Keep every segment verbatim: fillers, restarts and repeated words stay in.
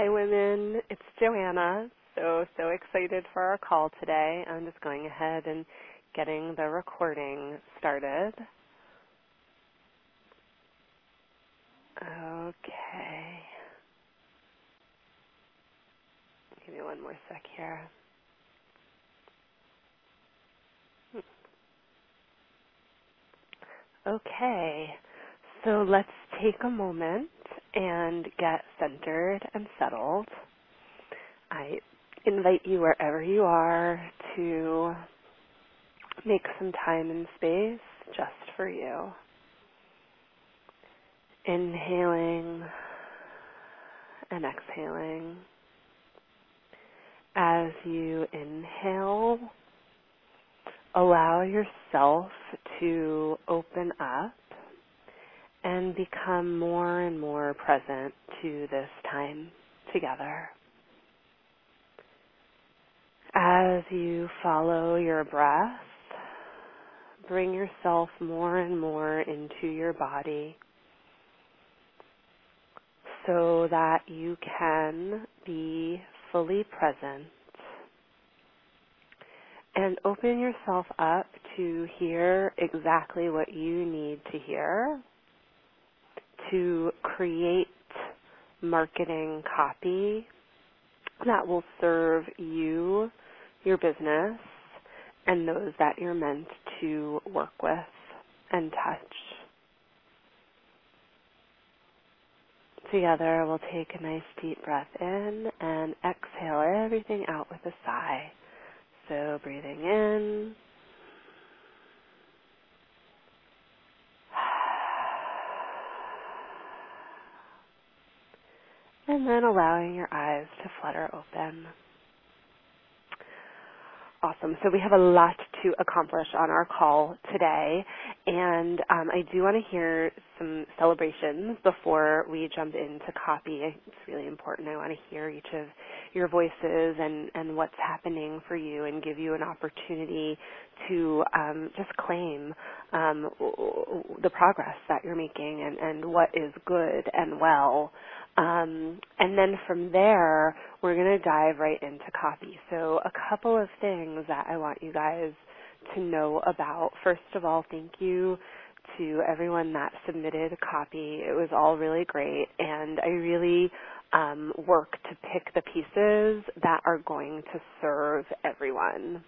Hi, women. It's Joanna. So, so excited for our call today. I'm just going ahead and getting the recording started. Okay. Give me one more sec here. Okay. So let's take a moment and get centered and settled. I invite you wherever you are to make some time and space just for you. Inhaling and exhaling. As you inhale, allow yourself to open up and become more and more present to this time together. As you follow your breath, bring yourself more and more into your body so that you can be fully present and open yourself up to hear exactly what you need to hear to create marketing copy that will serve you, your business, and those that you're meant to work with and touch. Together, we'll take a nice deep breath in and exhale everything out with a sigh. So breathing in, and then allowing your eyes to flutter open. Awesome. So we have a lot to accomplish on our call today, and um, I do want to hear some celebrations before we jump into copy. It's really important. I want to hear each of your voices and, and what's happening for you and give you an opportunity to um, just claim um, the progress that you're making and, and what is good and well. Um, and then from there, we're going to dive right into copy. So a couple of things that I want you guys to know about. First of all, thank you to everyone that submitted copy. It was all really great, and I really um, work to pick the pieces that are going to serve everyone.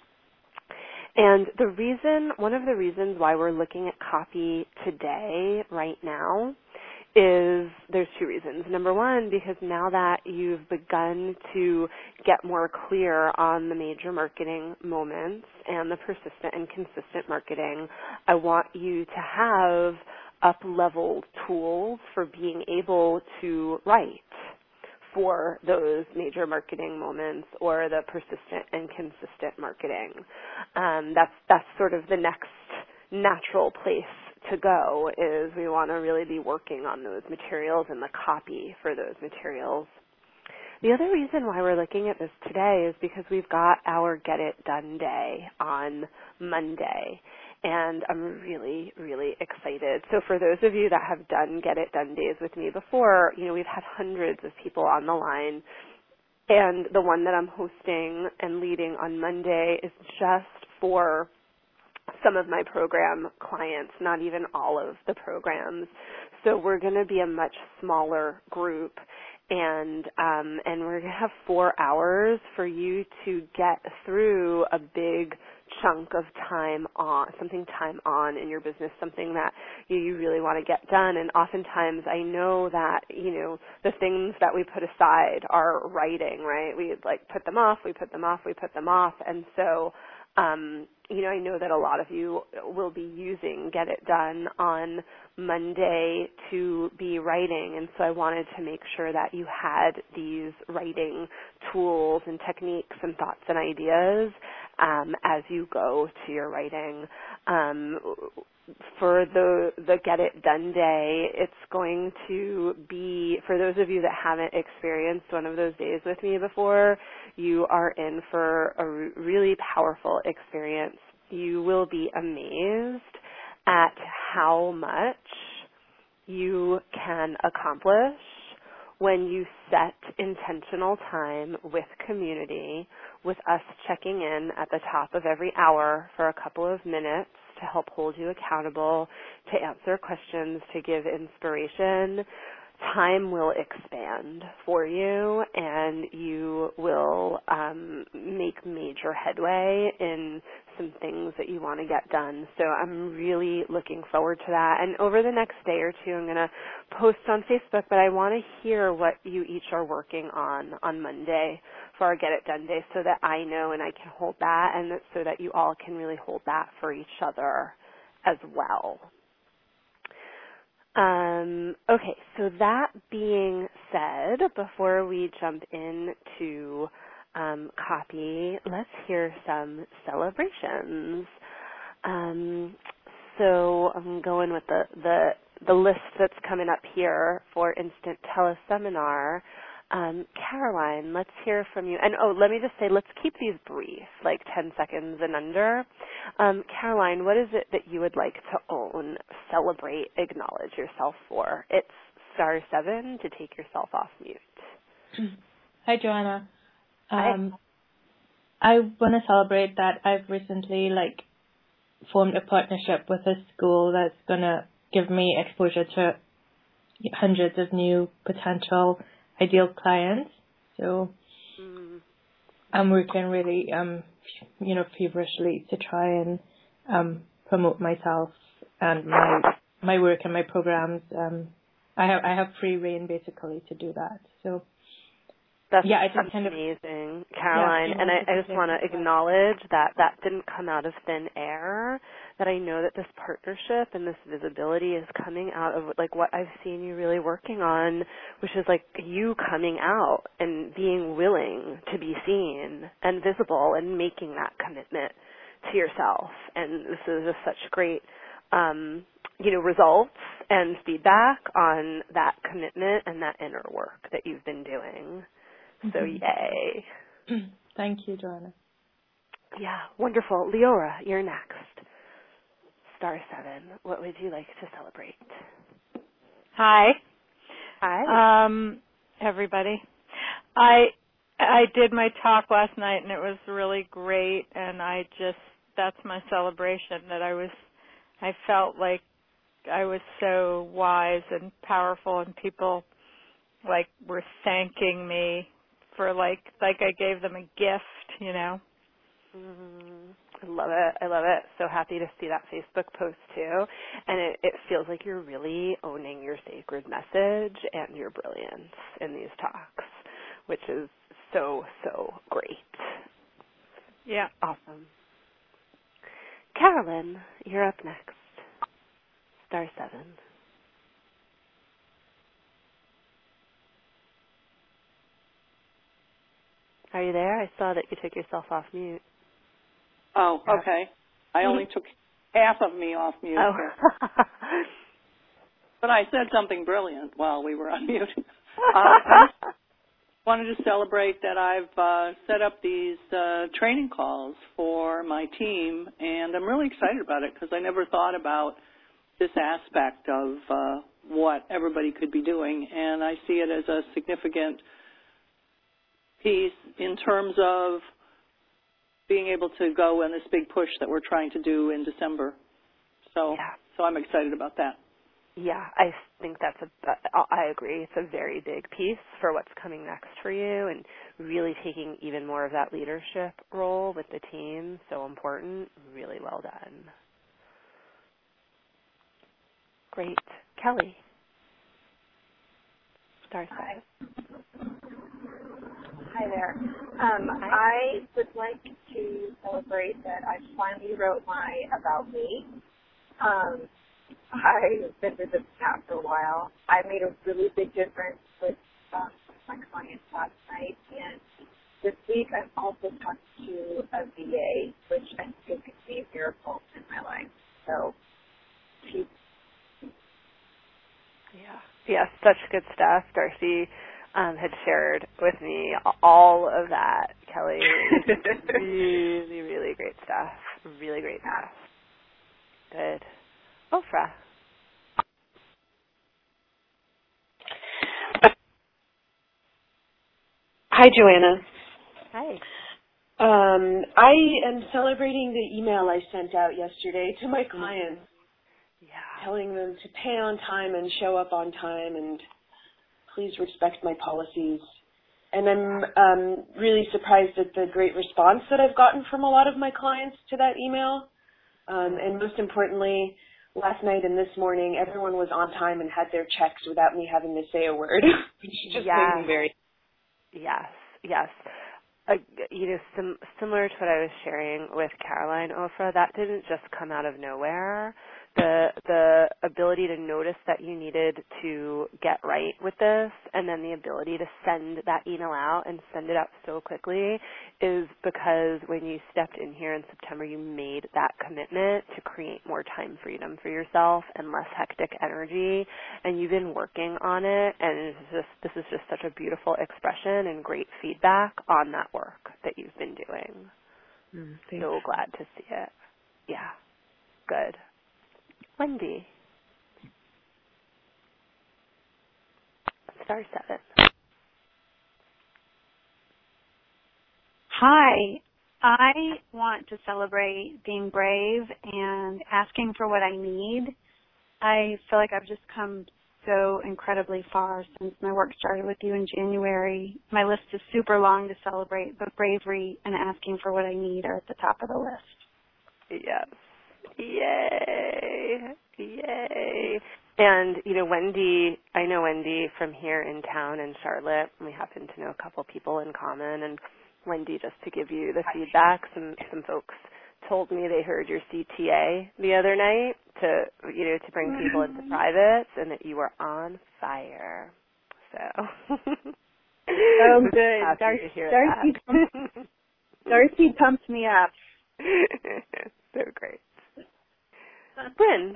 And the reason, one of the reasons why we're looking at copy today, right now, is there's two reasons. Number one, because now that you've begun to get more clear on the major marketing moments and the persistent and consistent marketing, I want you to have up-leveled tools for being able to write for those major marketing moments or the persistent and consistent marketing. Um, that's that's sort of the next natural place to go, is we want to really be working on those materials and the copy for those materials. The other reason why we're looking at this today is because we've got our Get It Done Day on Monday, and I'm really, really excited. So for those of you that have done Get It Done Days with me before, you know, we've had hundreds of people on the line, and the one that I'm hosting and leading on Monday is just for some of my program clients, not even all of the programs. So we're going to be a much smaller group, and um, and we're going to have four hours for you to get through a big chunk of time on, something time on in your business, something that you, you really want to get done. And oftentimes I know that, you know, the things that we put aside are writing, right? We like put them off, we put them off, we put them off. And so Um, you know, I know that a lot of you will be using Get It Done on Monday to be writing, and so I wanted to make sure that you had these writing tools and techniques and thoughts and ideas um, as you go to your writing. Um, for the the Get It Done Day, it's going to be, for those of you that haven't experienced one of those days with me before, you are in for a really powerful experience. You will be amazed at how much you can accomplish when you set intentional time with community, with us checking in at the top of every hour for a couple of minutes to help hold you accountable, to answer questions, to give inspiration, time will expand for you, and you will um, make major headway in some things that you want to get done. So I'm really looking forward to that. And over the next day or two, I'm going to post on Facebook, but I want to hear what you each are working on on Monday for our Get It Done Day, so that I know and I can hold that, and that, so that you all can really hold that for each other as well. Um, okay, so that being said, before we jump into um, copy, let's hear some celebrations. Um, so I'm going with the, the, the list that's coming up here for Instant Teleseminar. Um, Caroline, let's hear from you. And oh, let me just say, let's keep these brief, like ten seconds and under. Um, Caroline, what is it that you would like to own, celebrate, acknowledge yourself for? It's star seven to take yourself off mute. Hi, Joanna. Um, Hi. I want to celebrate that I've recently like formed a partnership with a school that's going to give me exposure to hundreds of new potential ideal clients. So mm. I'm working really, um, you know, feverishly to try and um, promote myself and my my work and my programs. Um, I have I have free reign basically to do that. So that's, yeah, I that's just kind of amazing, Caroline. Yeah, and I, I just want to acknowledge that that didn't come out of thin air. That I know that this partnership and this visibility is coming out of like what I've seen you really working on, which is like you coming out and being willing to be seen and visible and making that commitment to yourself. And this is just such great, um, you know, results and feedback on that commitment and that inner work that you've been doing. So mm-hmm. Yay. Thank you, Joanna. Yeah, wonderful. Leora, you're next. Star seven, what would you like to celebrate? Hi. Hi. Um, everybody. I I did my talk last night and it was really great, and I just, that's my celebration, that I was, I felt like I was so wise and powerful, and people like were thanking me for like, like I gave them a gift, you know. Mm-hmm. I love it. I love it. So happy to see that Facebook post too. And it, it feels like you're really owning your sacred message and your brilliance in these talks, which is so, so great. Yeah. Awesome. Carolyn, you're up next. Star seven. Are you there? I saw that you took yourself off mute. Oh, okay. I only took half of me off mute. Oh. But I said something brilliant while we were on mute. uh, I just wanted to celebrate that I've uh, set up these uh, training calls for my team, and I'm really excited about it because I never thought about this aspect of uh, what everybody could be doing, and I see it as a significant piece in terms of being able to go in this big push that we're trying to do in December. So, yeah. so I'm excited about that. Yeah, I think that's a, I agree. It's a very big piece for what's coming next for you, and really taking even more of that leadership role with the team. So important. Really well done. Great. Kelly. Star Hi. Hi there. Um, Hi. I would like to celebrate that I finally wrote my About Me. Um, I've been with this app for a while. I made a really big difference with um, my clients last night, and this week I'm also talking to a V A, which I think could be a miracle in my life. So, she's Yeah. Yeah, such good stuff. Darcy um, had shared with me all of that, Kelly. really, really great stuff. Really great stuff. Good. Ofra. Hi, Joanna. Hi. Um, I am celebrating the email I sent out yesterday to my clients, yeah. telling them to pay on time and show up on time and please respect my policies. And I'm um, really surprised at the great response that I've gotten from a lot of my clients to that email. Um, and most importantly, last night and this morning, everyone was on time and had their checks without me having to say a word, which just yes. made me very... Yes, yes. Uh, you know, sim- similar to what I was sharing with Caroline Ofra, that didn't just come out of nowhere. The the ability to notice that you needed to get right with this, and then the ability to send that email out and send it out so quickly, is because when you stepped in here in September, you made that commitment to create more time freedom for yourself and less hectic energy, and you've been working on it. And it's just this is just such a beautiful expression and great feedback on that work that you've been doing. Mm, so glad to see it. Yeah, good. Wendy. Star seven. Hi. I want to celebrate being brave and asking for what I need. I feel like I've just come so incredibly far since my work started with you in January. My list is super long to celebrate, but bravery and asking for what I need are at the top of the list. Yes. Yay. Yay. And, you know, Wendy, I know Wendy from here in town in Charlotte. We happen to know a couple people in common. And Wendy, just to give you the feedback, some, some folks told me they heard your C T A the other night to, you know, to bring people into privates, and that you were on fire. So. Oh, good. Happy to hear Darcy, that. Darcy pumped me up. So great. Bryn.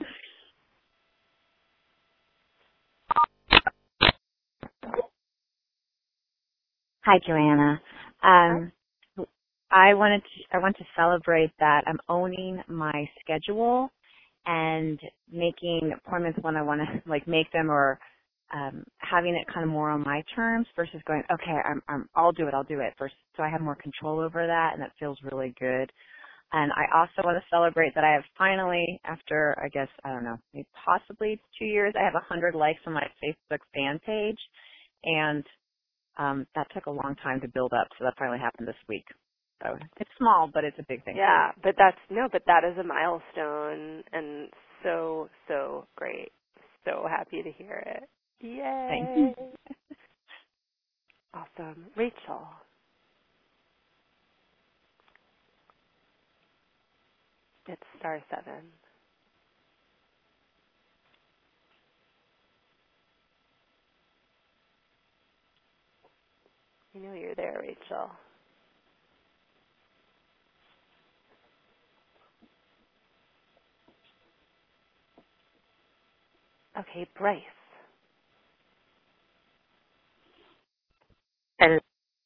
Hi, Joanna. Um, I wanted to, I want to celebrate that I'm owning my schedule and making appointments when I want to like make them, or um, having it kind of more on my terms versus going, okay, I'm, I'm, I'll do it, I'll do it. First, so I have more control over that, and that feels really good. And I also want to celebrate that I have finally, after I guess I don't know, maybe possibly two years, I have a hundred likes on my Facebook fan page, and Um, that took a long time to build up, so that finally happened this week. So it's small, but it's a big thing. Yeah, but that's, no, but that is a milestone, and so, so great. So happy to hear it. Yay. Thanks. Awesome. Rachel. It's star seven. I know you're there, Rachel. Okay, Bryce. Hello.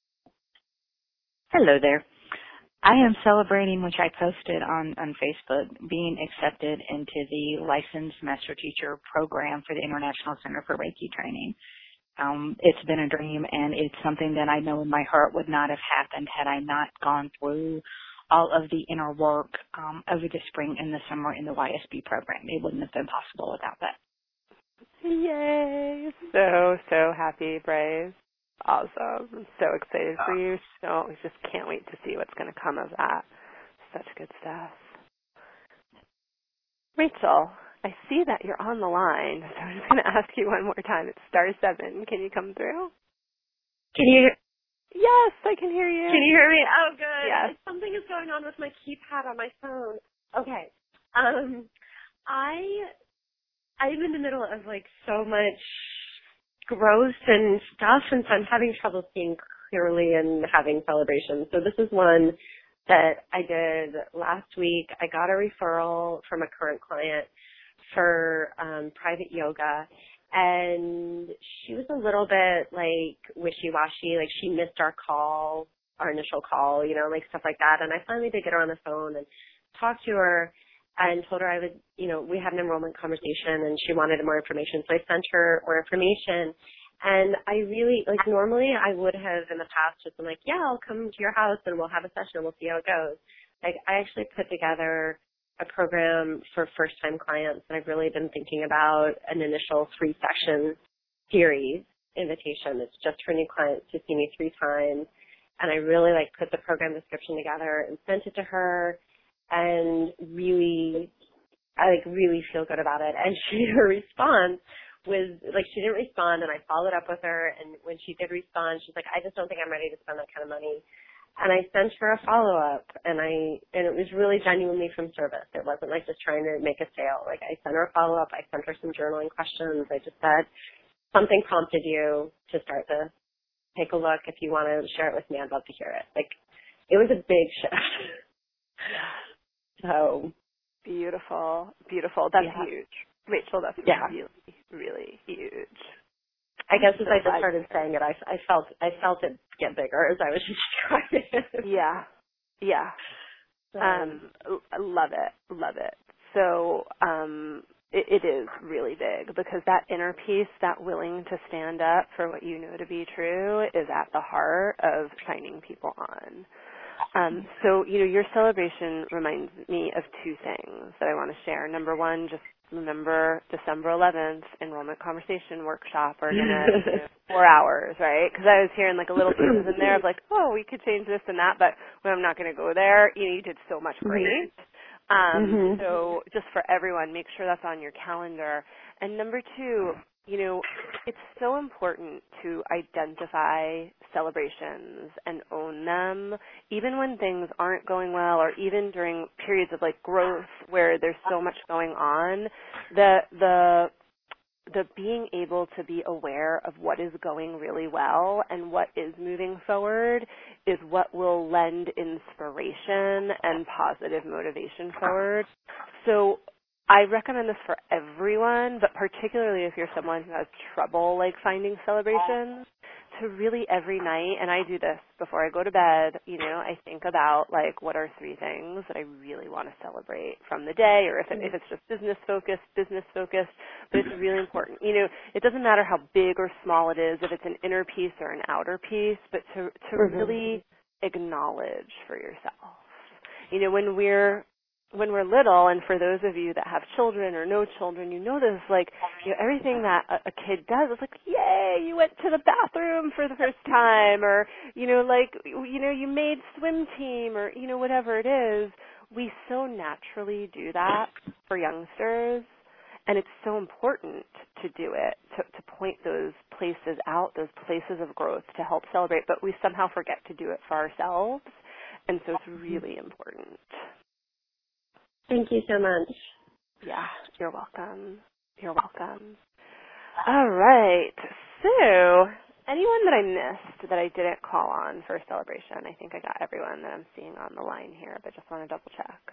Hello there. I am celebrating, which I posted on, on Facebook, being accepted into the Licensed Master Teacher program for the International Center for Reiki Training. Um, it's been a dream, and it's something that I know in my heart would not have happened had I not gone through all of the inner work um, over the spring and the summer in the Y S B program. It wouldn't have been possible without that. Yay. So, so happy, Bryce. Awesome. I'm so excited for you. So we just can't wait to see what's going to come of that. Such good stuff. Rachel, I see that you're on the line, so I'm just going to ask you one more time. It's star seven. Can you come through? Can you Yes, I can hear you. Can you hear me? Oh, good. Yes. Something is going on with my keypad on my phone. Okay. Um, I I'm in the middle of like so much growth and stuff, and so I'm having trouble seeing clearly and having celebrations. So this is one that I did last week. I got a referral from a current client for um, private yoga, and she was a little bit like wishy-washy, like she missed our call, our initial call, you know, like stuff like that. And I finally did get her on the phone and talked to her and told her I would, you know, we had an enrollment conversation and she wanted more information. So I sent her more information, And I really, like, normally I would have in the past just been like, yeah, I'll come to your house and we'll have a session and we'll see how it goes. Like, I actually put together a program for first-time clients, and I've really been thinking about an initial three-session series invitation. It's just for new clients to see me three times. And I really, like, put the program description together and sent it to her, and really, I, like, really feel good about it. And she, her response was, like, she didn't respond, and I followed up with her, and when she did respond, she's like, I just don't think I'm ready to spend that kind of money. And I sent her a follow-up, and I and it was really genuinely from service. It wasn't like just trying to make a sale. Like, I sent her a follow-up. I sent her some journaling questions. I just said, something prompted you to start this. Take a look. If you want to share it with me, I'd love to hear it. Like, it was a big shift. So. Beautiful. Beautiful. That's yeah. huge. Rachel, that's yeah. really, really huge. I guess as I just started saying it, I, I felt I felt it get bigger as I was describing it. Yeah, yeah. Um, I love it, love it. So um, it, it is really big, because that inner peace, that willing to stand up for what you know to be true, is at the heart of signing people on. Um, so, you know, your celebration reminds me of two things that I want to share. Number one, just remember December eleventh, enrollment conversation workshop. We're going to, you know, four hours, right? Because I was hearing like a little pieces in there of like, oh, we could change this and that, but when I'm not going to go there, you know, you did so much great. Um, mm-hmm. So just for everyone, make sure that's on your calendar. And number two, you know, it's so important to identify celebrations and own them, even when things aren't going well, or even during periods of like growth where there's so much going on. The the the being able to be aware of what is going really well and what is moving forward is what will lend inspiration and positive motivation forward. So I recommend this for everyone, but particularly if you're someone who has trouble like finding celebrations, to really every night, and I do this before I go to bed, you know, I think about like what are three things that I really want to celebrate from the day, or if, it, if it's just business focused, business focused, but it's really important. You know, it doesn't matter how big or small it is, if it's an inner piece or an outer piece, but to, to mm-hmm. really acknowledge for yourself. You know, when we're when we're little, and for those of you that have children or no children, you know this, like, you know, everything that a, a kid does is like, yay, you went to the bathroom for the first time, or, you know, like, you know, you made swim team, or, you know, whatever it is. We so naturally do that for youngsters, and it's so important to do it, to, to point those places out, those places of growth to help celebrate, but we somehow forget to do it for ourselves, and so it's really important. Thank you so much. Yeah, you're welcome. You're welcome. All right. So, anyone that I missed that I didn't call on for a celebration? I think I got everyone that I'm seeing on the line here, but just want to double check.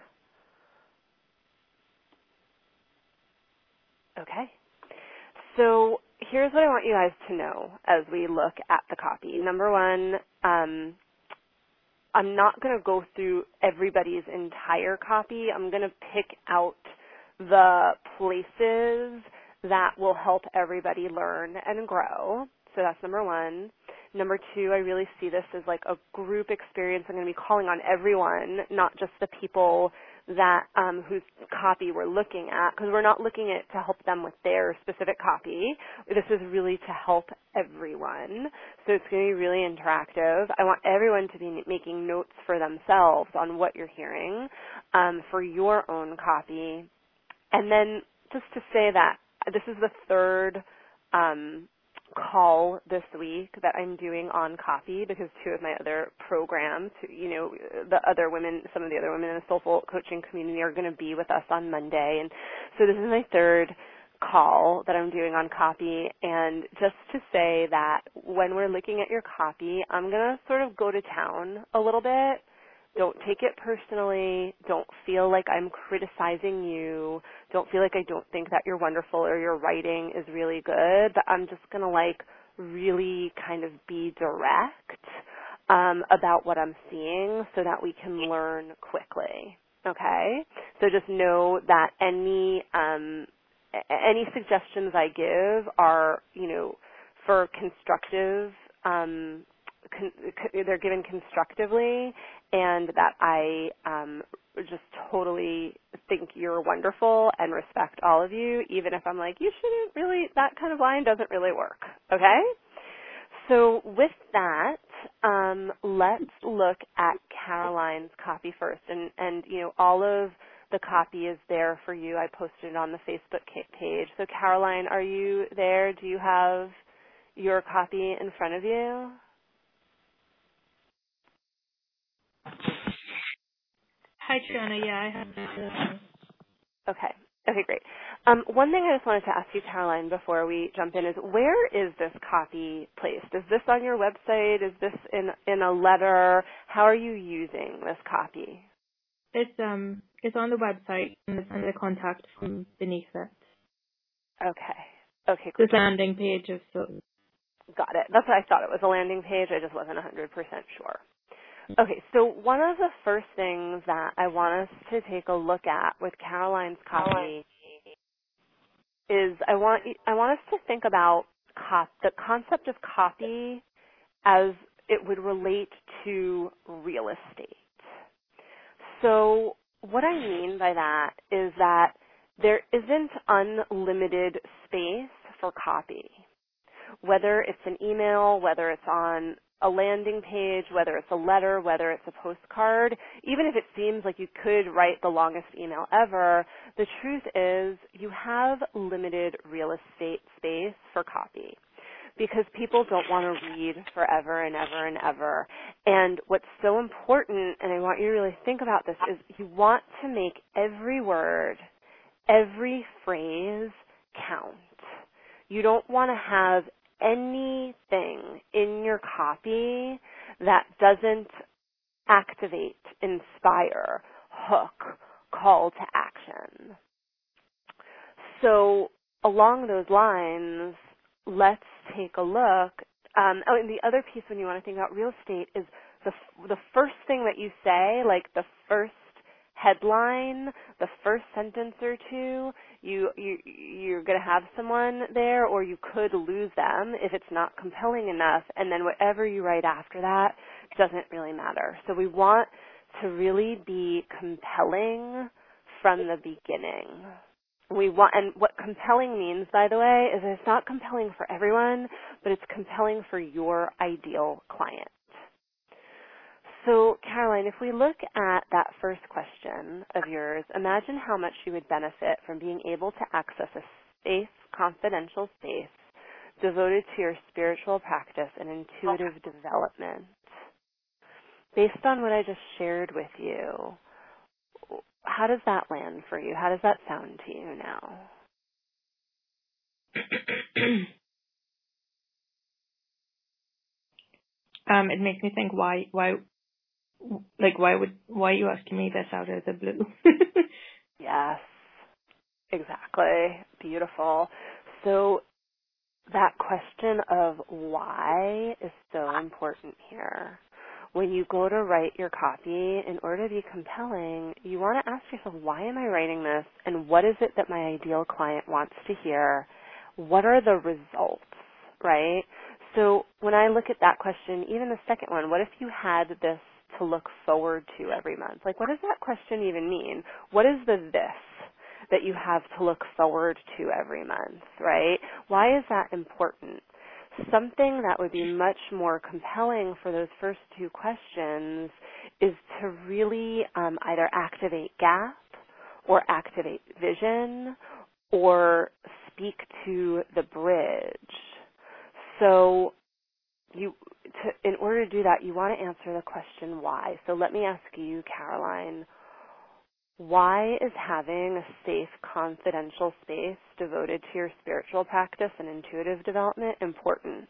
Okay. So, here's what I want you guys to know as we look at the copy. Number one, um, I'm not going to go through everybody's entire copy. I'm going to pick out the places that will help everybody learn and grow. So that's number one. Number two, I really see this as like a group experience. I'm going to be calling on everyone, not just the people that um, whose copy we're looking at, because we're not looking at to help them with their specific copy. This is really to help everyone. So it's going to be really interactive. I want everyone to be making notes for themselves on what you're hearing um, for your own copy. And then just to say that this is the third um, call this week that I'm doing on copy, because two of my other programs, you know, the other women, some of the other women in the Soulful Coaching community are going to be with us on Monday. And so this is my third call that I'm doing on copy. And just to say that when we're looking at your copy, I'm going to sort of go to town a little bit. Don't take it personally. Don't feel like I'm criticizing you. Don't feel like I don't think that you're wonderful or your writing is really good. But I'm just going to like really kind of be direct um, about what I'm seeing so that we can learn quickly. Okay? So just know that any um, any suggestions I give are, you know, for constructive, um, con- they're given constructively, and that I um, just totally think you're wonderful and respect all of you, even if I'm like, you shouldn't really, that kind of line doesn't really work, okay? So with that, um, let's look at Caroline's copy first. And, and, you know, all of the copy is there for you. I posted it on the Facebook page. So Caroline, are you there? Do you have your copy in front of you? Hi, Triana. Yeah, I have that. Okay. Okay, great. Um, one thing I just wanted to ask you, Caroline, before we jump in is, where is this copy placed? Is this on your website? Is this in in a letter? How are you using this copy? It's um it's on the website and it's under contact from beneath it. Okay. Okay, great. This landing page is so. Got it. That's what I thought it was, a landing page. I just wasn't one hundred percent sure. Okay, so one of the first things that I want us to take a look at with Caroline's copy is I want I want us to think about cop, the concept of copy as it would relate to real estate. So what I mean by that is that there isn't unlimited space for copy. Whether it's an email, whether it's on a landing page, whether it's a letter, whether it's a postcard, even if it seems like you could write the longest email ever, the truth is you have limited real estate space for copy because people don't want to read forever and ever and ever. And what's so important, and I want you to really think about this, is you want to make every word, every phrase count. You don't want to have anything in your copy that doesn't activate, inspire, hook, call to action. So along those lines, let's take a look. Um, oh, and the other piece when you want to think about real estate is the the first thing that you say, like the first headline, the first sentence or two, you, you, you're going to have someone there, or you could lose them if it's not compelling enough, and then whatever you write after that doesn't really matter. So we want to really be compelling from the beginning. We want, and what compelling means, by the way, is it's not compelling for everyone, but it's compelling for your ideal client. So, Caroline, if we look at that first question of yours, imagine how much you would benefit from being able to access a safe, confidential space devoted to your spiritual practice and intuitive development. Based on what I just shared with you, how does that land for you? How does that sound to you now? um, it makes me think why why. Like, why would why are you asking me this out of the blue? Yes, exactly. Beautiful. So that question of why is so important here. When you go to write your copy, in order to be compelling, you want to ask yourself, why am I writing this, and what is it that my ideal client wants to hear? What are the results, right? So when I look at that question, even the second one, what if you had this to look forward to every month? Like, what does that question even mean? What is the this that you have to look forward to every month, right? Why is that important? Something that would be much more compelling for those first two questions is to really um, either activate gap or activate vision or speak to the bridge. So you, to, in order to do that, you want to answer the question why. So let me ask you, Caroline, why is having a safe, confidential space devoted to your spiritual practice and intuitive development important?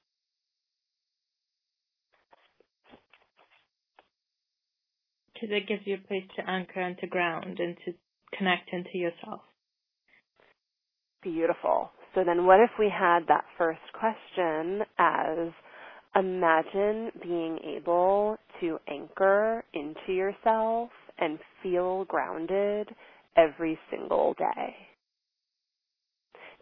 Because it gives you a place to anchor and to ground and to connect into yourself. Beautiful. So then what if we had that first question as, imagine being able to anchor into yourself and feel grounded every single day.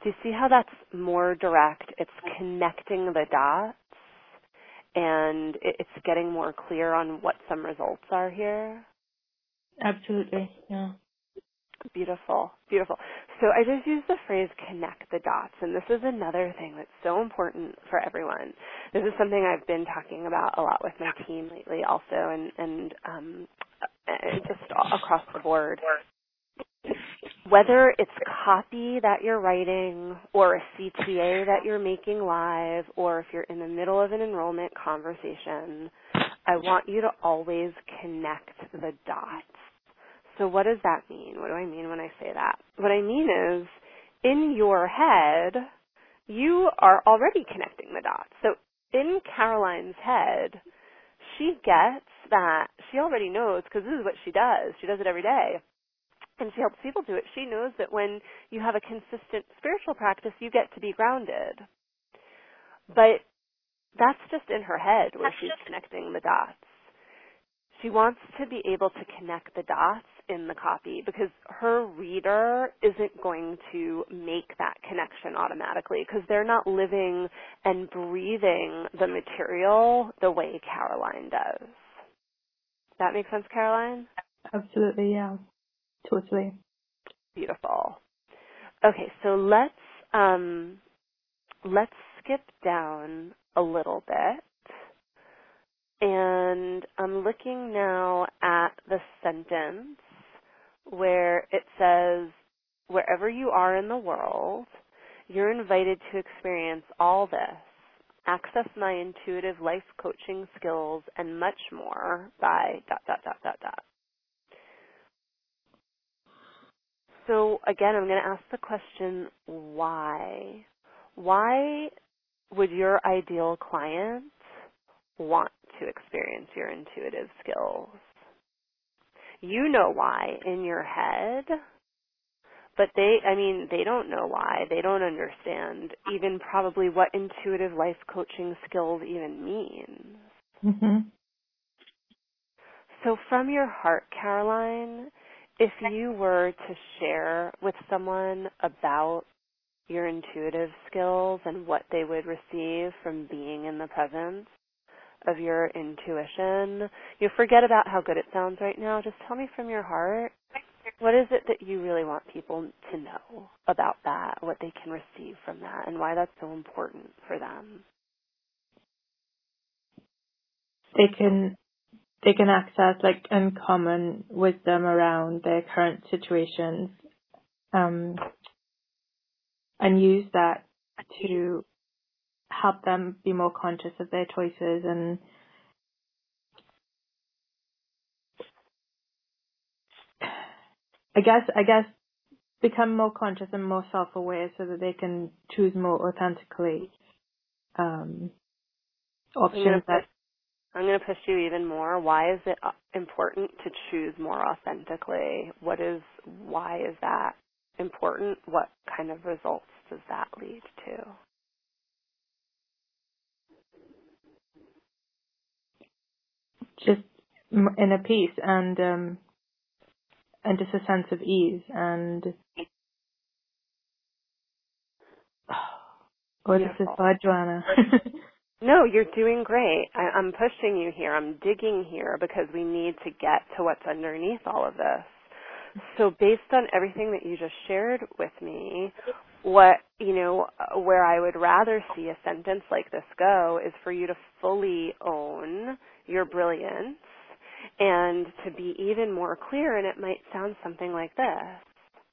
Do you see how that's more direct? It's connecting the dots, and it's getting more clear on what some results are here. Absolutely, yeah. Beautiful, beautiful. So I just used the phrase connect the dots, and this is another thing that's so important for everyone. This is something I've been talking about a lot with my team lately also, and, and um, just across the board. Whether it's copy that you're writing or a C T A that you're making live, or if you're in the middle of an enrollment conversation, I want you to always connect the dots. So what does that mean? What do I mean when I say that? What I mean is, in your head, you are already connecting the dots. So in Caroline's head, she gets that, she already knows, because this is what she does. She does it every day. And she helps people do it. She knows that when you have a consistent spiritual practice, you get to be grounded. But that's just in her head where she's connecting the dots. She wants to be able to connect the dots in the copy because her reader isn't going to make that connection automatically because they're not living and breathing the material the way Caroline does. That make sense, Caroline? Absolutely, yeah. Totally. Beautiful. Okay, so let's um, let's skip down a little bit. And I'm looking now at the sentence where it says, wherever you are in the world, you're invited to experience all this, access my intuitive life coaching skills, and much more by dot, dot, dot, dot, dot. So again, I'm going to ask the question, why? Why would your ideal client want to experience your intuitive skills? You know why in your head, but they, I mean, they don't know why. They don't understand even probably what intuitive life coaching skills even means. Mm-hmm. So from your heart, Caroline, if you were to share with someone about your intuitive skills and what they would receive from being in the presence of your intuition, you forget about how good it sounds right now. Just tell me from your heart, what is it that you really want people to know about that, what they can receive from that, and why that's so important for them? They can they can access like uncommon wisdom around their current situations, um, and use that to help them be more conscious of their choices and I guess I guess become more conscious and more self-aware so that they can choose more authentically um, options that. I'm going to push you even more. Why is it important to choose more authentically? What is, why is that important? What kind of results does that lead to? Just inner peace and um, and just a sense of ease and. Oh, this is bad, Joanna. No, you're doing great. I, I'm pushing you here. I'm digging here because we need to get to what's underneath all of this. So based on everything that you just shared with me, what, you know, where I would rather see a sentence like this go is for you to fully own your brilliance and to be even more clear, and it might sound something like this.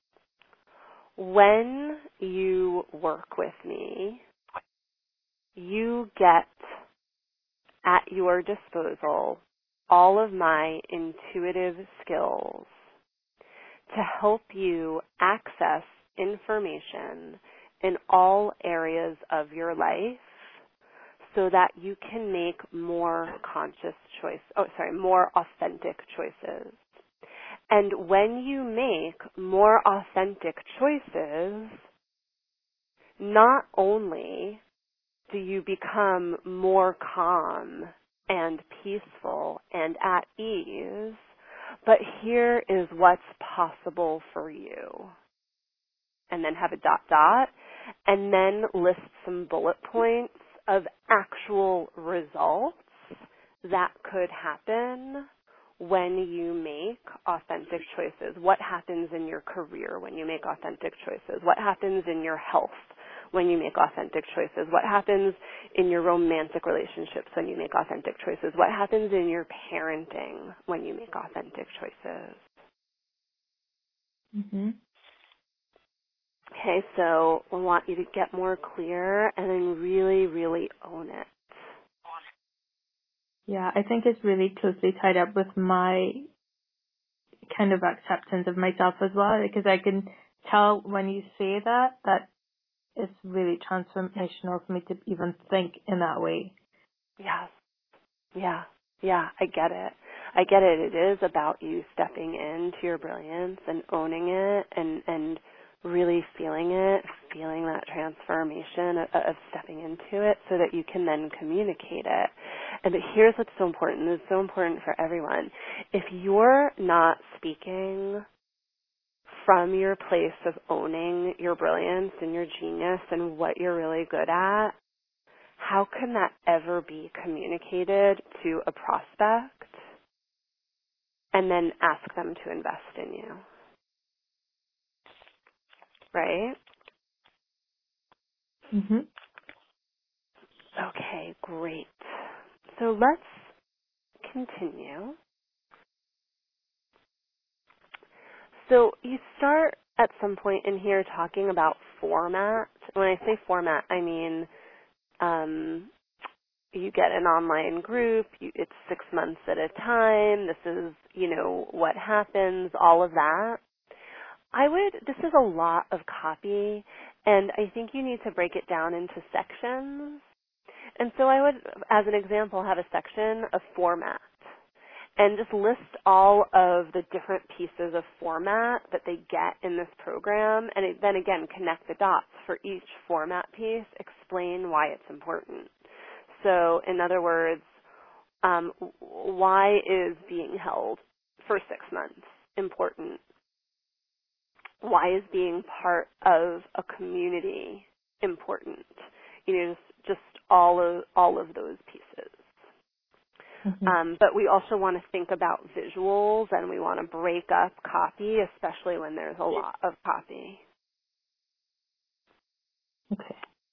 When you work with me, you get at your disposal all of my intuitive skills to help you access information in all areas of your life so that you can make more conscious choice, oh, sorry, more authentic choices. And when you make more authentic choices, not only do you become more calm and peaceful and at ease, but here is what's possible for you. and then have a dot dot, and then list some bullet points of actual results that could happen when you make authentic choices. What happens in your career when you make authentic choices? What happens in your health when you make authentic choices? What happens in your romantic relationships when you make authentic choices? What happens in your parenting when you make authentic choices? Mm-hmm. Okay, so we want you to get more clear and then really, really own it. Yeah, I think it's really closely tied up with my kind of acceptance of myself as well, because I can tell when you say that, that it's really transformational for me to even think in that way. Yes. Yeah. Yeah, I get it. I get it. It is about you stepping into your brilliance and owning it and, and really feeling it, feeling that transformation of, of stepping into it so that you can then communicate it. And but here's what's so important, and it's so important for everyone. If you're not speaking from your place of owning your brilliance and your genius and what you're really good at, how can that ever be communicated to a prospect and then ask them to invest in you? Right? Mm-hmm. Okay, great. So let's continue. So you start at some point in here talking about format. When I say format, I mean um, you get an online group, you, it's six months at a time, this is, you know, what happens, all of that. I would, this is a lot of copy, and I think you need to break it down into sections. And so I would, as an example, have a section of format and just list all of the different pieces of format that they get in this program, and it, then again connect the dots for each format piece, explain why it's important. So in other words, um, why is being held for six months important? Why is being part of a community important? You know, just, just all of all of those pieces. Mm-hmm. Um, but we also want to think about visuals, and we want to break up copy, especially when there's a lot of copy. Okay.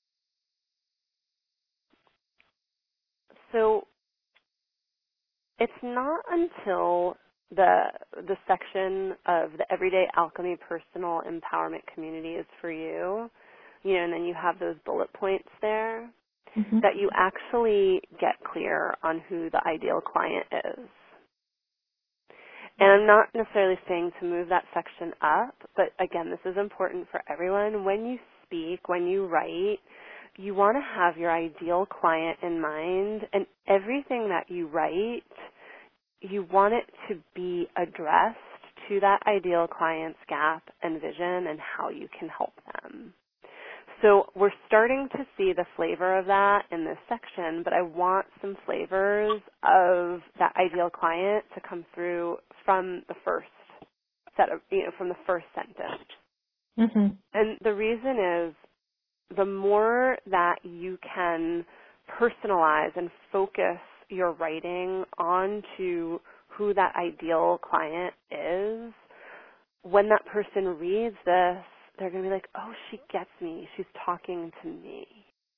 So it's not until the the section of the Everyday Alchemy Personal Empowerment Community is for you, you know, and then you have those bullet points there, Mm-hmm. that you actually get clear on who the ideal client is. And I'm not necessarily saying to move that section up, but again, this is important for everyone. When you speak, when you write, you want to have your ideal client in mind, and everything that you write, you want it to be addressed to that ideal client's gap and vision and how you can help them. So we're starting to see the flavor of that in this section, but I want some flavors of that ideal client to come through from the first set of, you know, from the first sentence. Mm-hmm. And the reason is the more that you can personalize and focus your writing onto who that ideal client is, when that person reads this, they're going to be like, oh, she gets me. She's talking to me.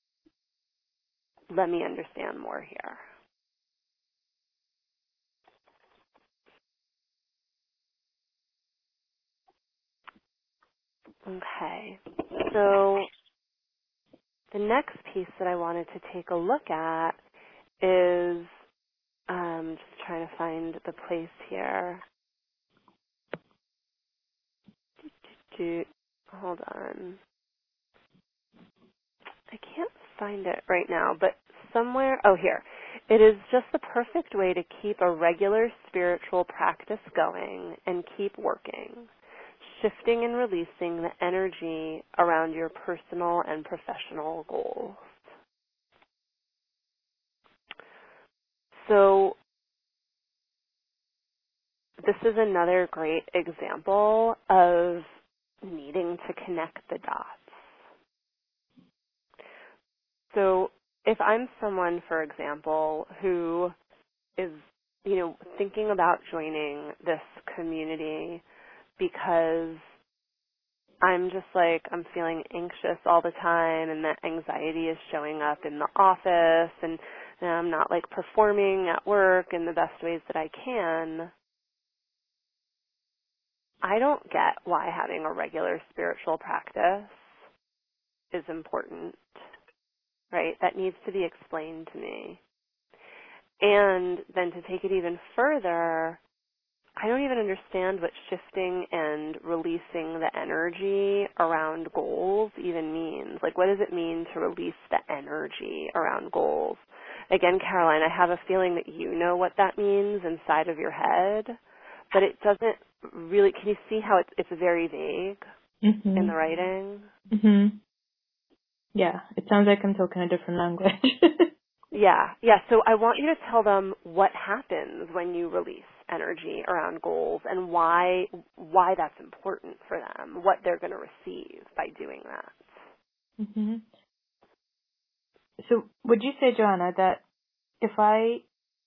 Let me understand more here. Okay. So the next piece that I wanted to take a look at is, um, just trying to find the place here. Do, hold on. I can't find it right now, but somewhere, oh, here. It is just the perfect way to keep a regular spiritual practice going and keep working, shifting and releasing the energy around your personal and professional goals. So this is another great example of needing to connect the dots. So if I'm someone, for example, who is, you know, thinking about joining this community because I'm just like, I'm feeling anxious all the time, and that anxiety is showing up in the office, and, and I'm not like performing at work in the best ways that I can, I don't get why having a regular spiritual practice is important, right? That needs to be explained to me. And then to take it even further, I don't even understand what shifting and releasing the energy around goals even means. Like, what does it mean to release the energy around goals? Again, Caroline, I have a feeling that you know what that means inside of your head, but it doesn't really, can you see how it's, it's very vague mm-hmm. in the writing? Mm-hmm. Yeah, it sounds like I'm talking a different language. Yeah, yeah. So I want you to tell them what happens when you release energy around goals and why why that's important for them, what they're going to receive by doing that. Mm-hmm. So would you say, Joanna, that if I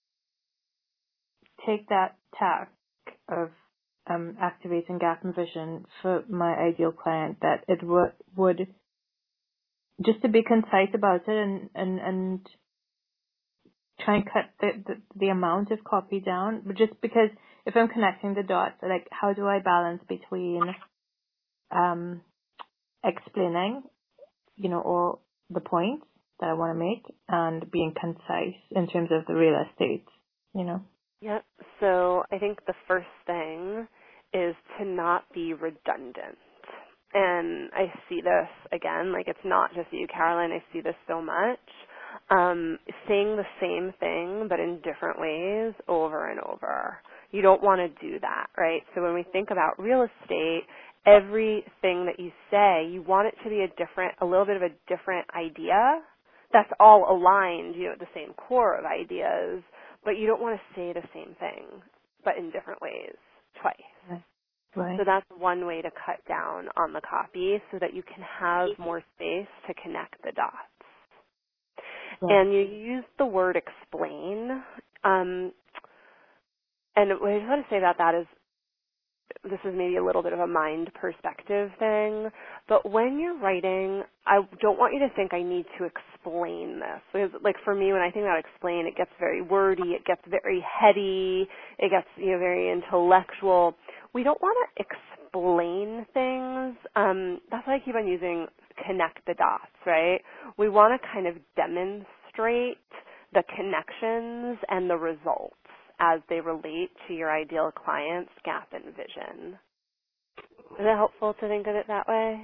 take that tack of um, activating gap and vision for my ideal client, that it w- would, just to be concise about it and, and, and try and cut the, the, the amount of copy down, but just because if I'm connecting the dots, like how do I balance between um, explaining, you know, all the points that I want to make and being concise in terms of the real estate, you know? Yep. So I think the first thing is to not be redundant. And I see this, again, like it's not just you, Caroline, I see this so much. Um, saying the same thing but in different ways over and over. You don't want to do that, right? So when we think about real estate, everything that you say, you want it to be a different, a little bit of a different idea. That's all aligned, you know, at the same core of ideas, but you don't want to say the same thing but in different ways twice. Right. Right. So that's one way to cut down on the copy so that you can have more space to connect the dots. Right. And you use the word explain. Um, and what I just want to say about that is this is maybe a little bit of a mind perspective thing, but when you're writing, I don't want you to think I need to explain this. Because, like, for me, when I think about explain, it gets very wordy, it gets very heady, it gets, you know, very intellectual. We don't want to explain things. Um, that's why I keep on using connect the dots, right? We want to kind of demonstrate the connections and the results as they relate to your ideal client's gap and vision. Is it helpful to think of it that way?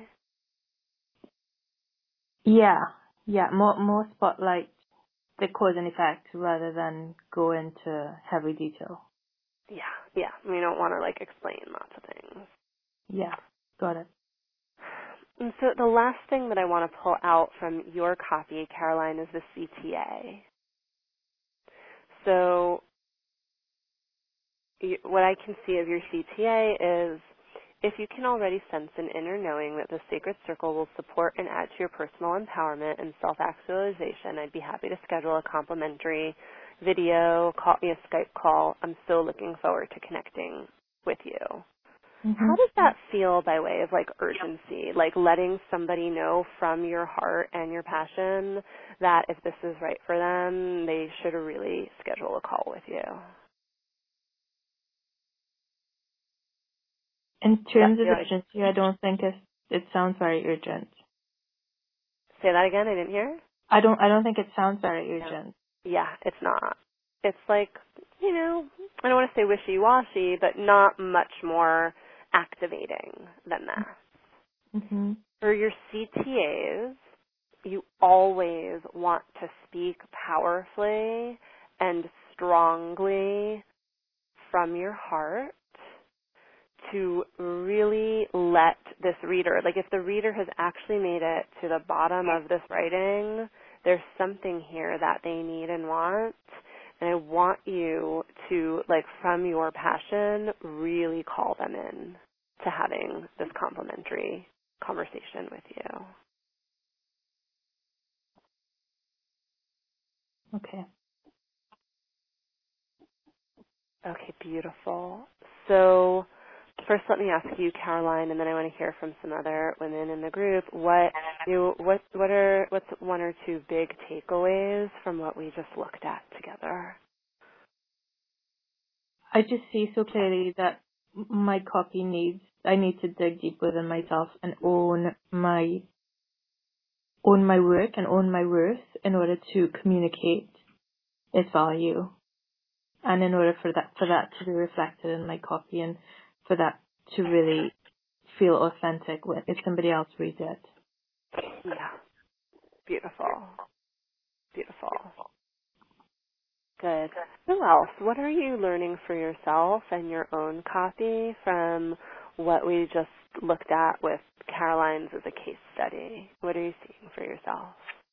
Yeah, yeah, more more spotlight the cause and effect rather than go into heavy detail. Yeah, yeah. We don't want to like explain lots of things. Yeah, got it. And so the last thing that I want to pull out from your copy, Caroline, is the C T A. So what I can see of your C T A is if you can already sense an inner knowing that the Sacred Circle will support and add to your personal empowerment and self-actualization, I'd be happy to schedule a complimentary video, call, you know, Skype call. I'm so looking forward to connecting with you. Mm-hmm. How does that feel by way of like urgency, like letting somebody know from your heart and your passion that if this is right for them, they should really schedule a call with you? In terms of urgency, I don't think it, it sounds very urgent. Say that again, I didn't hear? I don't I don't think it sounds very urgent. Yeah, it's not. It's like, you know, I don't want to say wishy-washy, but not much more activating than that. Mm-hmm. For your C T As, you always want to speak powerfully and strongly from your heart to really let this reader, like if the reader has actually made it to the bottom of this writing, there's something here that they need and want, and I want you to, like from your passion, really call them in to having this complimentary conversation with you. Okay. Okay, beautiful. So first let me ask you, Caroline, and then I want to hear from some other women in the group. What you what what are what's one or two big takeaways from what we just looked at together? I just see so clearly that my copy needs, I need to dig deep within myself and own my, own my work and own my worth in order to communicate its value. And in order for that, for that to be reflected in my copy and for that to really feel authentic when, if somebody else reads it. Yeah. Beautiful. Beautiful. Good. Who else? What are you learning for yourself and your own copy from what we just looked at with Caroline's as a case study? What are you seeing for yourself?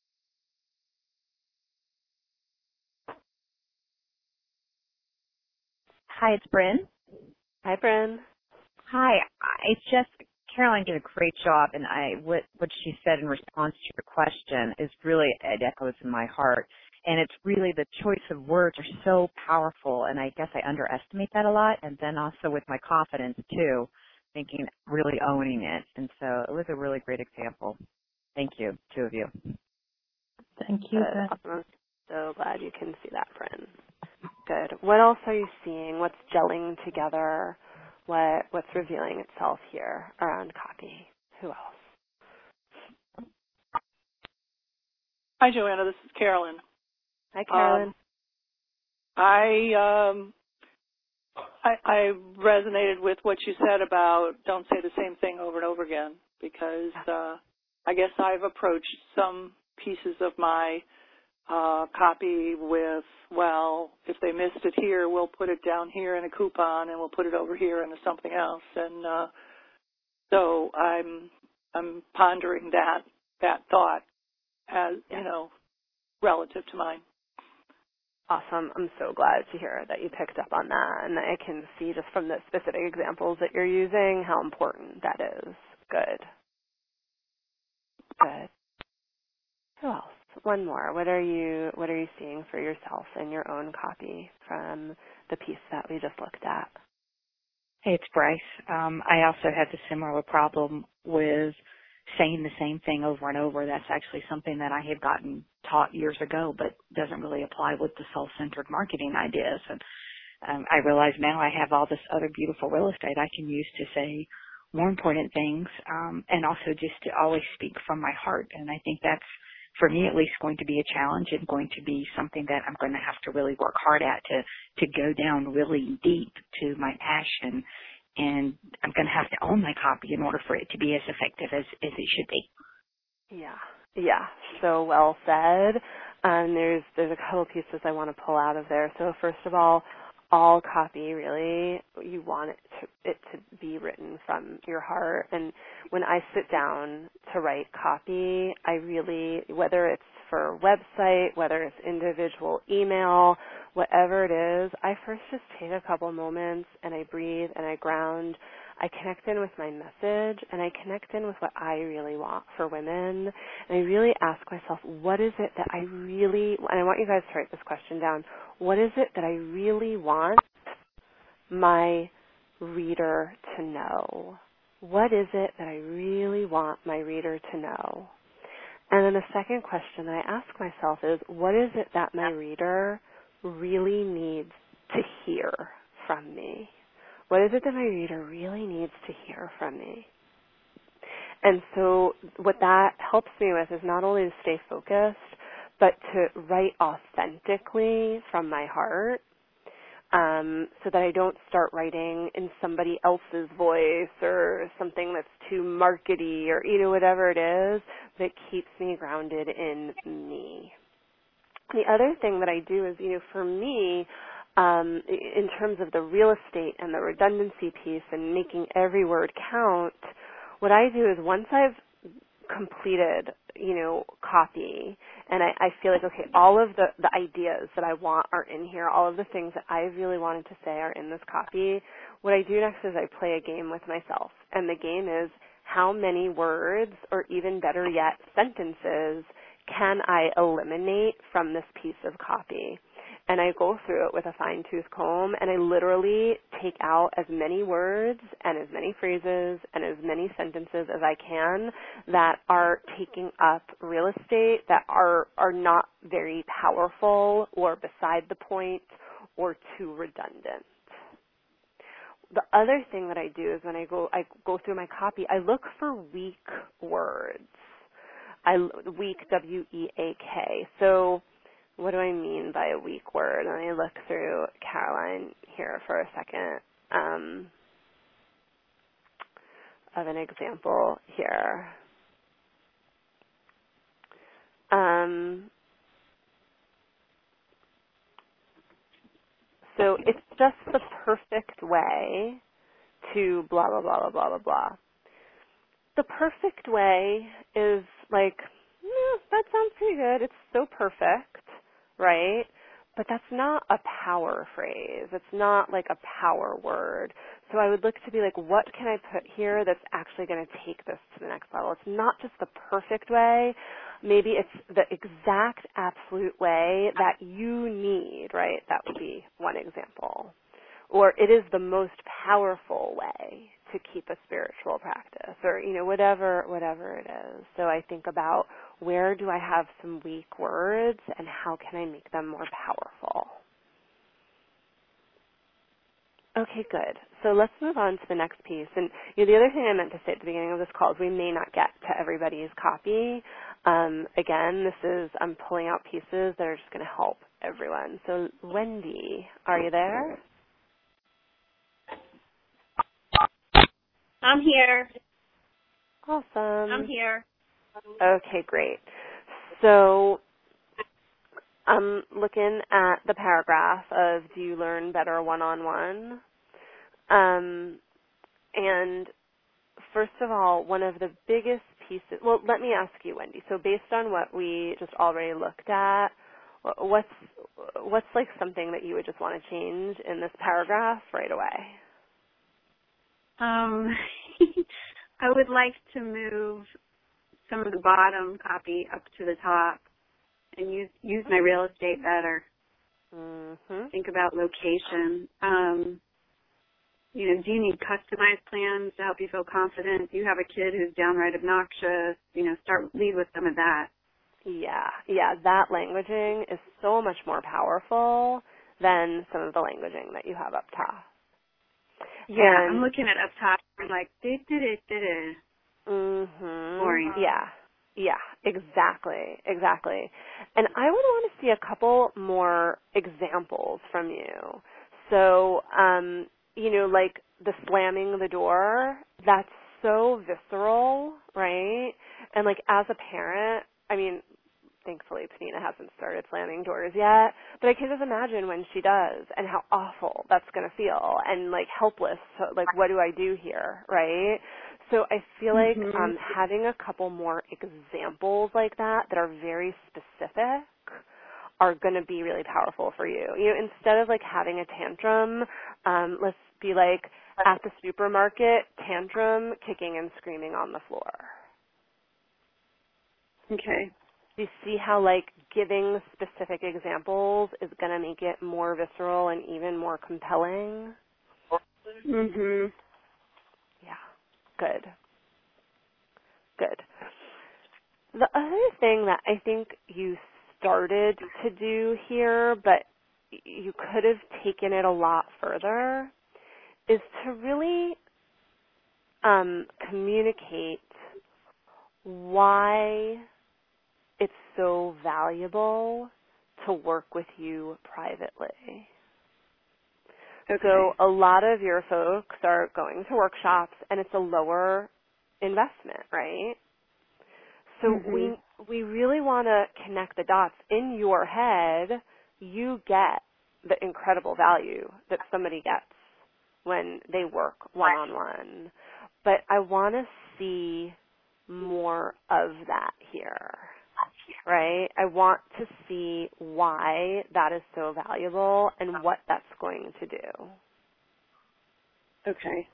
Hi, it's Bryn. Hi, Bryn. Hi. It's just Caroline did a great job, and I what what she said in response to your question is really, it echoes in my heart. And it's really, the choice of words are so powerful, and I guess I underestimate that a lot. And then also with my confidence too, thinking, really owning it. And so it was a really great example. Thank you, two of you. Thank you. Good. I'm so glad you can see that, Bryn. Good. What else are you seeing? What's gelling together? What what's revealing itself here around copy? Who else? Hi, Joanna. This is Carolyn. Hi, Carolyn. Um, I um, I, I resonated with what you said about don't say the same thing over and over again, because uh, I guess I've approached some pieces of my uh, copy with, well, if they missed it here, we'll put it down here in a coupon, and we'll put it over here into something else. And uh, so I'm I'm pondering that that thought as yeah. you know relative to mine. Awesome. I'm so glad to hear that you picked up on that, and I can see just from the specific examples that you're using how important that is. Good. Good. Who else? One more. What are you What are you seeing for yourself in your own copy from the piece that we just looked at? Hey, it's Bryce. Um, I also had the similar problem with saying the same thing over and over. That's actually something that I had gotten taught years ago, but doesn't really apply with the self-centered marketing ideas. And um, I realize now I have all this other beautiful real estate I can use to say more important things, um, and also just to always speak from my heart. And I think that's, for me at least, going to be a challenge and going to be something that I'm going to have to really work hard at to, to go down really deep to my passion. And I'm going to have to own my copy in order for it to be as effective as, as it should be. Yeah, yeah, so well said. Um, there's there's a couple pieces I want to pull out of there. So first of all, all copy, really, you want it to, it to be written from your heart. And when I sit down to write copy, I really, whether it's for a website, whether it's individual email, whatever it is, I first just take a couple moments and I breathe and I ground. I connect in with my message and I connect in with what I really want for women. And I really ask myself, what is it that I really, and I want you guys to write this question down, what is it that I really want my reader to know? What is it that I really want my reader to know? And then the second question I ask myself is, what is it that my reader really needs to hear from me? What is it that my reader really needs to hear from me? And so what that helps me with is not only to stay focused, but to write authentically from my heart, um, so that I don't start writing in somebody else's voice or something that's too markety or, you know, whatever it is, that keeps me grounded in me. The other thing that I do is, you know, for me, um, in terms of the real estate and the redundancy piece and making every word count, what I do is once I've completed you know, copy, and I, I feel like, okay, all of the, the ideas that I want are in here, all of the things that I really wanted to say are in this copy. What I do next is I play a game with myself, and the game is how many words, or even better yet, sentences, can I eliminate from this piece of copy? And I go through it with a fine-tooth comb, and I literally take out as many words and as many phrases and as many sentences as I can that are taking up real estate, that are, are not very powerful or beside the point or too redundant. The other thing that I do is when I go I go through my copy, I look for weak words. I weak, W E A K. So what do I mean by a weak word? Let me look through Caroline here for a second um, of an example here. Um, so it's just the perfect way to blah, blah, blah, blah, blah, blah, blah. The perfect way is like, yeah, that sounds pretty good. It's so perfect, right? But that's not a power phrase. It's not like a power word. So I would look to be like, what can I put here that's actually going to take this to the next level? It's not just the perfect way. Maybe it's the exact absolute way that you need, right? That would be one example. Or it is the most powerful way to keep a spiritual practice, or, you know, whatever, whatever it is. So I think about, where do I have some weak words and how can I make them more powerful? Okay, good. So let's move on to the next piece. And you know, the other thing I meant to say at the beginning of this call is we may not get to everybody's copy. Um, again, this is, I'm pulling out pieces that are just going to help everyone. So Wendy, are you there? I'm here. Awesome. I'm here. Okay, great. So I'm looking at the paragraph of do you learn better one-on-one? Um, and first of all, one of the biggest pieces, well, let me ask you, Wendy, so based on what we just already looked at, what's, what's like something that you would just want to change in this paragraph right away? Um, I would like to move some of the bottom copy up to the top and use use my real estate better. Mm-hmm. Think about location. Um, you know, do you need customized plans to help you feel confident? Do you have a kid who's downright obnoxious? You know, start lead with some of that. Yeah, yeah, that languaging is so much more powerful than some of the languaging that you have up top. Yeah, and, I'm looking at up top. I'm like, did did it did it. Mm-hmm. Boring. Yeah, yeah, exactly, exactly. And I would want to see a couple more examples from you. So, um, you know, like the slamming the door, that's so visceral, right? And like as a parent, I mean, thankfully Panina hasn't started slamming doors yet, but I can just imagine when she does and how awful that's going to feel and like helpless. So, like, what do I do here, right? So I feel like mm-hmm. um, having a couple more examples like that that are very specific are going to be really powerful for you. You know, instead of like having a tantrum, um, let's be like at the supermarket, tantrum, kicking and screaming on the floor. Okay. You see how like giving specific examples is going to make it more visceral and even more compelling? Mhm. Yeah. Good. Good. The other thing that I think you started to do here, but you could have taken it a lot further, is to really um, communicate why it's so valuable to work with you privately. Okay. So a lot of your folks are going to workshops, and it's a lower investment, right? So mm-hmm. we we really want to connect the dots. In your head, you get the incredible value that somebody gets when they work one-on-one. But I want to see more of that here, right? I want to see why that is so valuable and what that's going to do. Okay.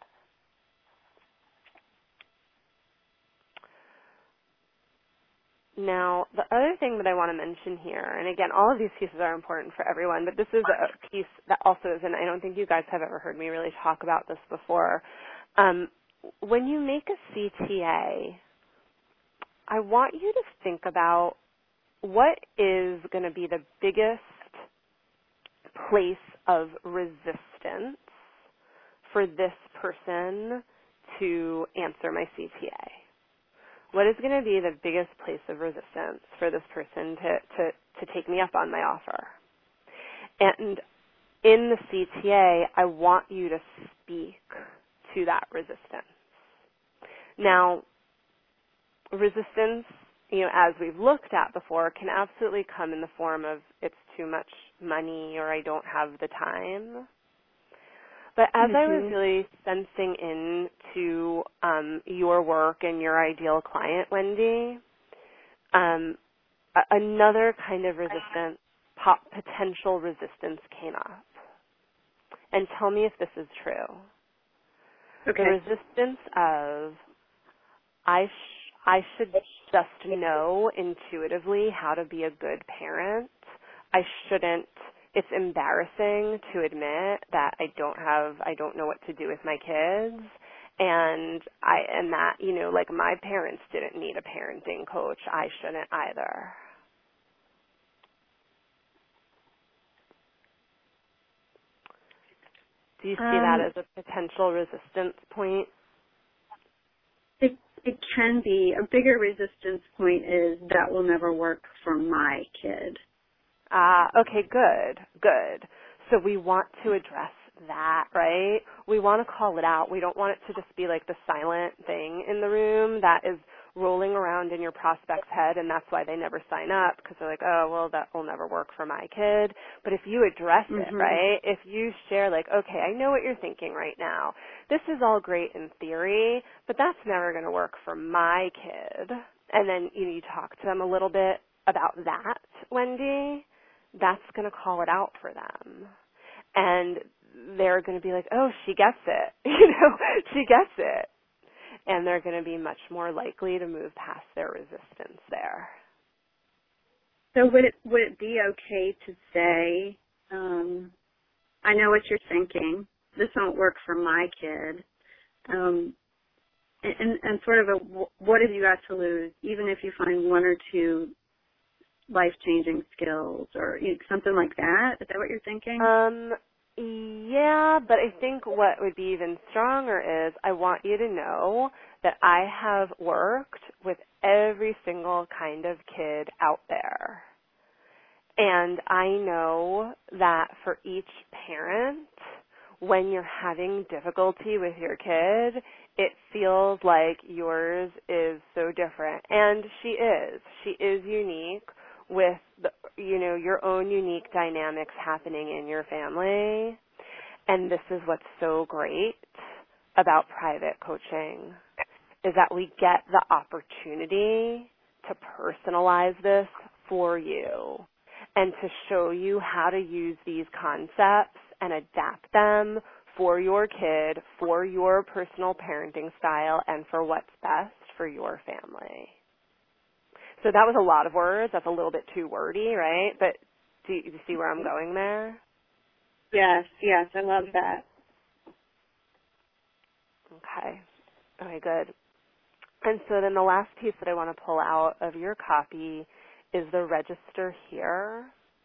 Now, the other thing that I want to mention here, and again, all of these pieces are important for everyone, but this is a piece that also is, and I don't think you guys have ever heard me really talk about this before. Um, when you make a C T A, I want you to think about what is going to be the biggest place of resistance for this person to answer my C T A. What is going to be the biggest place of resistance for this person to, to, to take me up on my offer? And in the C T A, I want you to speak to that resistance. Now, resistance, you know, as we've looked at before, can absolutely come in the form of it's too much money or I don't have the time. But as mm-hmm. I was really sensing into um, your work and your ideal client, Wendy, um, a- another kind of resistance, po- potential resistance came up. And tell me if this is true. Okay. The resistance of I sh- I should just know intuitively how to be a good parent. I shouldn't. It's embarrassing to admit that I don't have, I don't know what to do with my kids, and I, and that, you know, like my parents didn't need a parenting coach. I shouldn't either. Do you see um, that as a potential resistance point? It, it can be. A bigger resistance point is that will never work for my kid. Ah, okay, good, good. So we want to address that, right? We want to call it out. We don't want it to just be like the silent thing in the room that is rolling around in your prospect's head, and that's why they never sign up, because they're like, oh, well, that will never work for my kid. But if you address mm-hmm. it, right, if you share like, okay, I know what you're thinking right now. This is all great in theory, but that's never going to work for my kid. And then you know, you talk to them a little bit about that, Wendy. That's going to call it out for them. And they're going to be like, oh, she gets it. You know, she gets it. And they're going to be much more likely to move past their resistance there. So would it, would it be okay to say, um, I know what you're thinking. This won't work for my kid. Um, and, and sort of a, what have you got to lose, even if you find one or two life-changing skills or you know, something like that? Is that what you're thinking? Um, yeah, but I think what would be even stronger is I want you to know that I have worked with every single kind of kid out there. And I know that for each parent, when you're having difficulty with your kid, it feels like yours is so different. And she is. She is unique with, the, you know, your own unique dynamics happening in your family. And this is what's so great about private coaching, is that we get the opportunity to personalize this for you and to show you how to use these concepts and adapt them for your kid, for your personal parenting style, and for what's best for your family. So that was a lot of words. That's a little bit too wordy, right? But do you, do you see where I'm going there? Yes, yes, I love that. Okay. Okay, good. And so then the last piece that I want to pull out of your copy is the register here.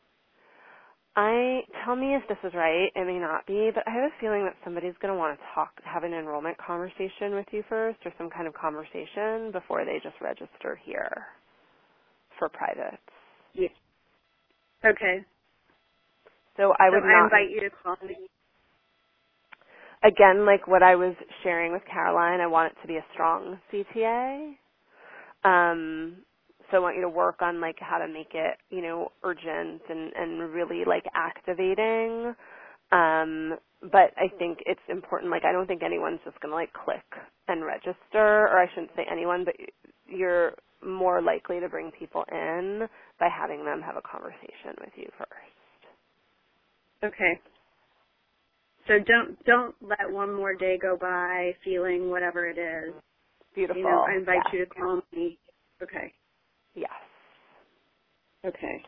I tell me if this is right. It may not be, but I have a feeling that somebody's going to want to talk, have an enrollment conversation with you first, or some kind of conversation before they just register here for privates. Yeah. Okay. So I would so not I invite you to call me. Again, like what I was sharing with Caroline, I want it to be a strong C T A. Um, so I want you to work on like how to make it, you know, urgent and, and really like activating. Um, but I think it's important. Like, I don't think anyone's just going to, like, click and register, or I shouldn't say anyone, but you're more likely to bring people in by having them have a conversation with you first. Okay. So don't don't let one more day go by feeling whatever it is. Beautiful. You know, I invite yeah. you to call me. Okay. Yes. Okay.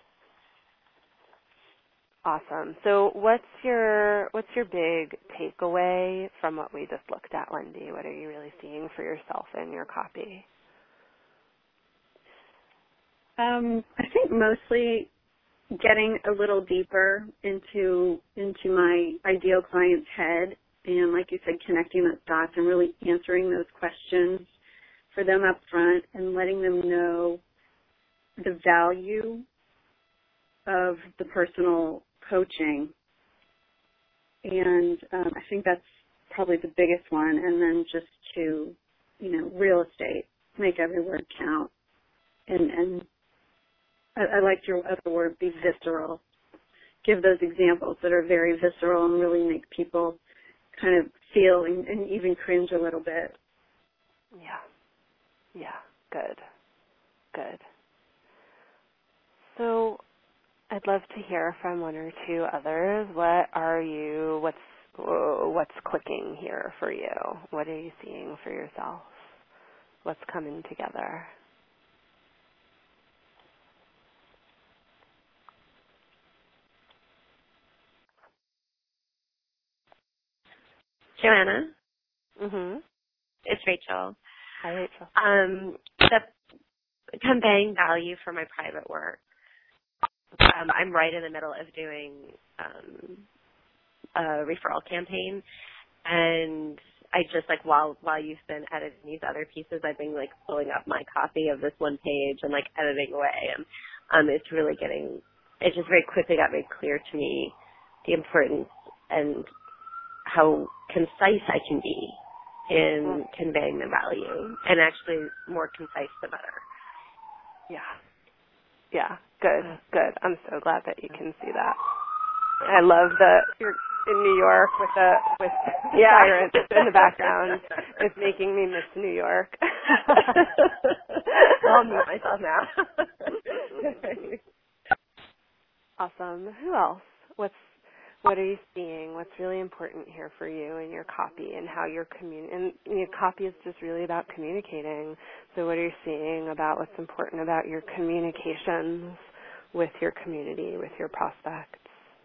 Awesome. So what's your what's your big takeaway from what we just looked at, Wendy? What are you really seeing for yourself in your copy? Um, I think mostly getting a little deeper into into my ideal client's head, and like you said, connecting those dots and really answering those questions for them up front and letting them know the value of the personal coaching. And um, I think that's probably the biggest one. And then just to, you know, real estate, make every word count. And, and I, I liked your other word, be visceral. Give those examples that are very visceral and really make people kind of feel and, and even cringe a little bit. Yeah. Yeah. Good. Good. So I'd love to hear from one or two others. What are you, what's, what's clicking here for you? What are you seeing for yourself? What's coming together? Joanna? Mm-hmm. It's Rachel. Hi, Rachel. Um, the conveying value for my private work. Um, I'm right in the middle of doing um, a referral campaign, and I just like while while you've been editing these other pieces, I've been like pulling up my copy of this one page and like editing away, and um, it's really getting. It just very quickly got very clear to me the importance and how concise I can be in conveying the value, and actually more concise the better. Yeah. Yeah, good, good. I'm so glad that you can see that. I love that you're in New York with the with yeah. sirens in the background. It's making me miss New York. I'll mute myself now. Awesome. Who else? What's what are you seeing? What's really important here for you in your copy and how you're commun- and your copy is just really about communicating. So what are you seeing about what's important about your communications with your community, with your prospects?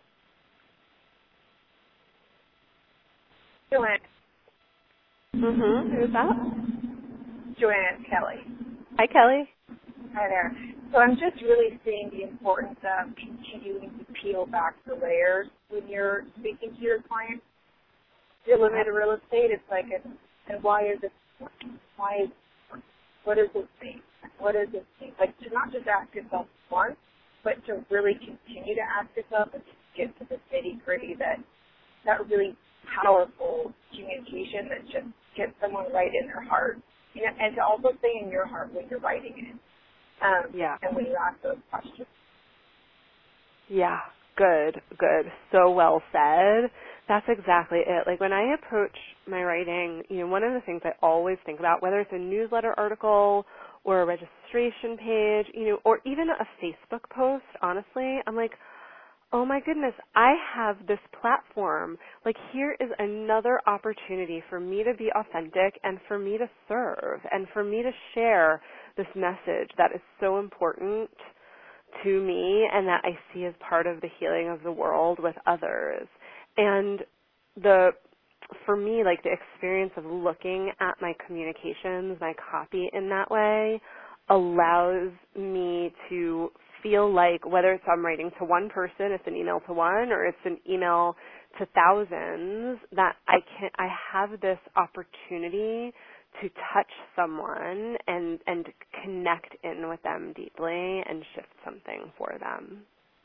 Joanne. Mm-hmm. Who's that? Joanne Kelly. Hi, Kelly. Hi there. So I'm just really seeing the importance of continuing to peel back the layers when you're speaking to your clients. You're limited real estate. It's like, a, and why is it? Why is what does this mean? What does this mean? Like to not just ask yourself once, but to really continue to ask yourself and to get to the nitty gritty that that really powerful communication that just gets someone right in their heart. You know, and to also stay in your heart when you're writing it. Um, yeah. And when you ask those questions. Yeah, good, good. So well said. That's exactly it. Like when I approach my writing, you know, one of the things I always think about, whether it's a newsletter article or a registration page, you know, or even a Facebook post, honestly, I'm like, oh my goodness, I have this platform. Like here is another opportunity for me to be authentic and for me to serve and for me to share this message that is so important to me and that I see as part of the healing of the world with others. And the, for me, like the experience of looking at my communications, my copy in that way allows me to feel like whether it's I'm writing to one person, it's an email to one, or it's an email to thousands, that I can I have this opportunity to touch someone and and connect in with them deeply and shift something for them.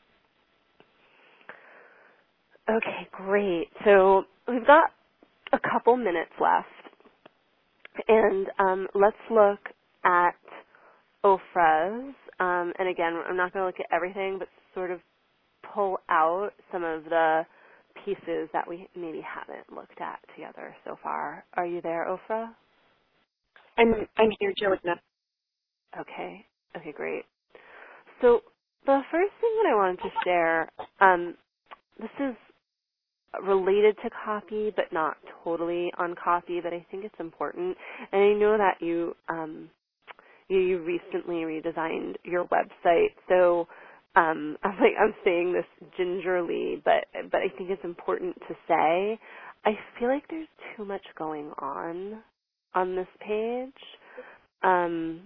Okay, great. So we've got a couple minutes left, and um, let's look at Ofra's. Um, and again, I'm not going to look at everything, but sort of pull out some of the pieces that we maybe haven't looked at together so far. Are you there, Ofra? I'm I'm here, Joanna. Okay. Okay, great. So the first thing that I wanted to share, um, this is related to copy, but not totally on copy, but I think it's important. And I know that you um, you, you recently redesigned your website, so um, I'm like I'm saying this gingerly, but but I think it's important to say. I feel like there's too much going on on this page. Um,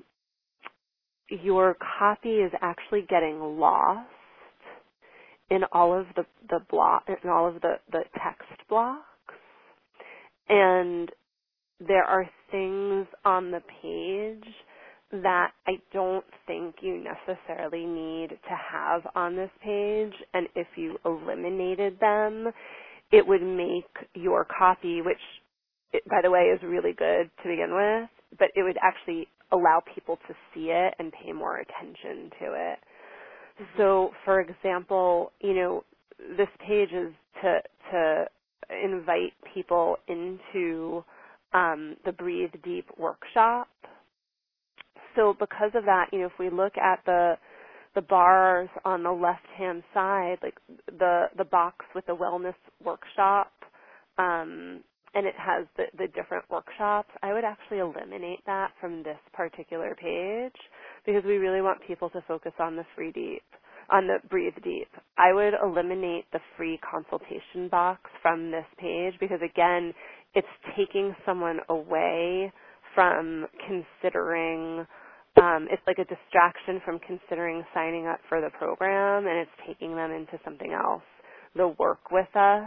your copy is actually getting lost in all of the the block in all of the the text blocks, and there are things on the page that I don't think you necessarily need to have on this page, and if you eliminated them, it would make your copy, which it, by the way is really good to begin with, but it would actually allow people to see it and pay more attention to it. So, for example, you know, this page is to to invite people into um, the Breathe Deep workshop. So, because of that, you know, if we look at the the bars on the left-hand side, like the the box with the wellness workshop, um, and it has the, the different workshops, I would actually eliminate that from this particular page because we really want people to focus on the free deep, on the Breathe Deep. I would eliminate the free consultation box from this page because, again, it's taking someone away from considering, um, it's like a distraction from considering signing up for the program, and it's taking them into something else. The work with us.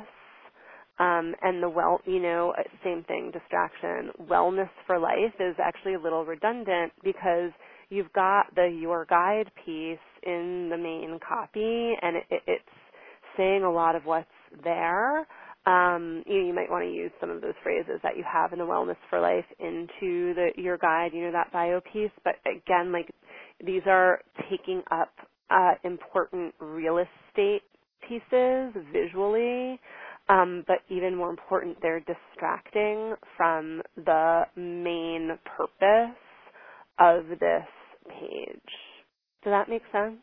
Um, and the well, you know, same thing, distraction. Wellness for life is actually a little redundant because you've got the your guide piece in the main copy, and it, it, it's saying a lot of what's there. Um, you know, you might want to use some of those phrases that you have in the Wellness for Life into the your guide, you know, that bio piece. But again, like these are taking up uh, important real estate pieces visually. Um, but even more important, they're distracting from the main purpose of this page. Does that make sense?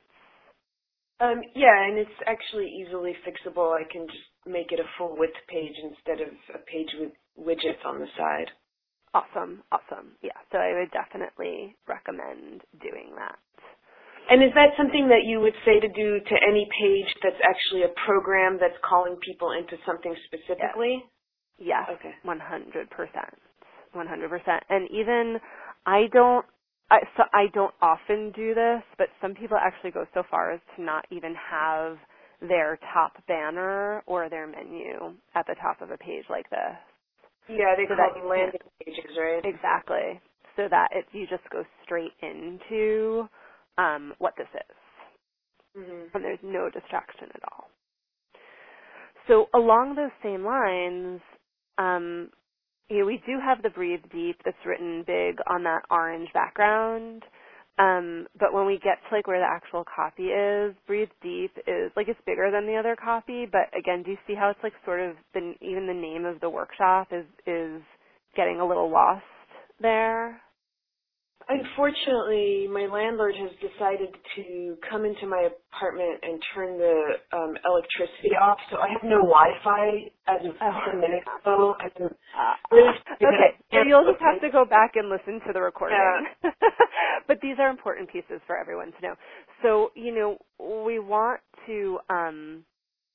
Um, yeah, and it's actually easily fixable. I can just make it a full width page instead of a page with widgets on the side. Awesome, awesome. Yeah, so I would definitely recommend doing that. And is that something that you would say to do to any page that's actually a program that's calling people into something specifically? Yes, yes, okay. one hundred percent. one hundred percent. And even, I don't, I, so I don't often do this, but some people actually go so far as to not even have their top banner or their menu at the top of a page like this. Yeah, they so call them landing pages, right? Exactly. So that it, you just go straight into um, what this is. Mm-hmm. And there's no distraction at all. So along those same lines, um, you know, we do have the Breathe Deep that's written big on that orange background. Um, but when we get to like where the actual copy is, Breathe Deep is like it's bigger than the other copy. But again, do you see how it's like sort of the, even the name of the workshop is is getting a little lost there? Unfortunately, my landlord has decided to come into my apartment and turn the um, electricity off, so I have no Wi-Fi as of oh. ten minutes ago. Uh, okay, so you'll just have to go back and listen to the recording. Yeah. But these are important pieces for everyone to know. So, you know, we want to um,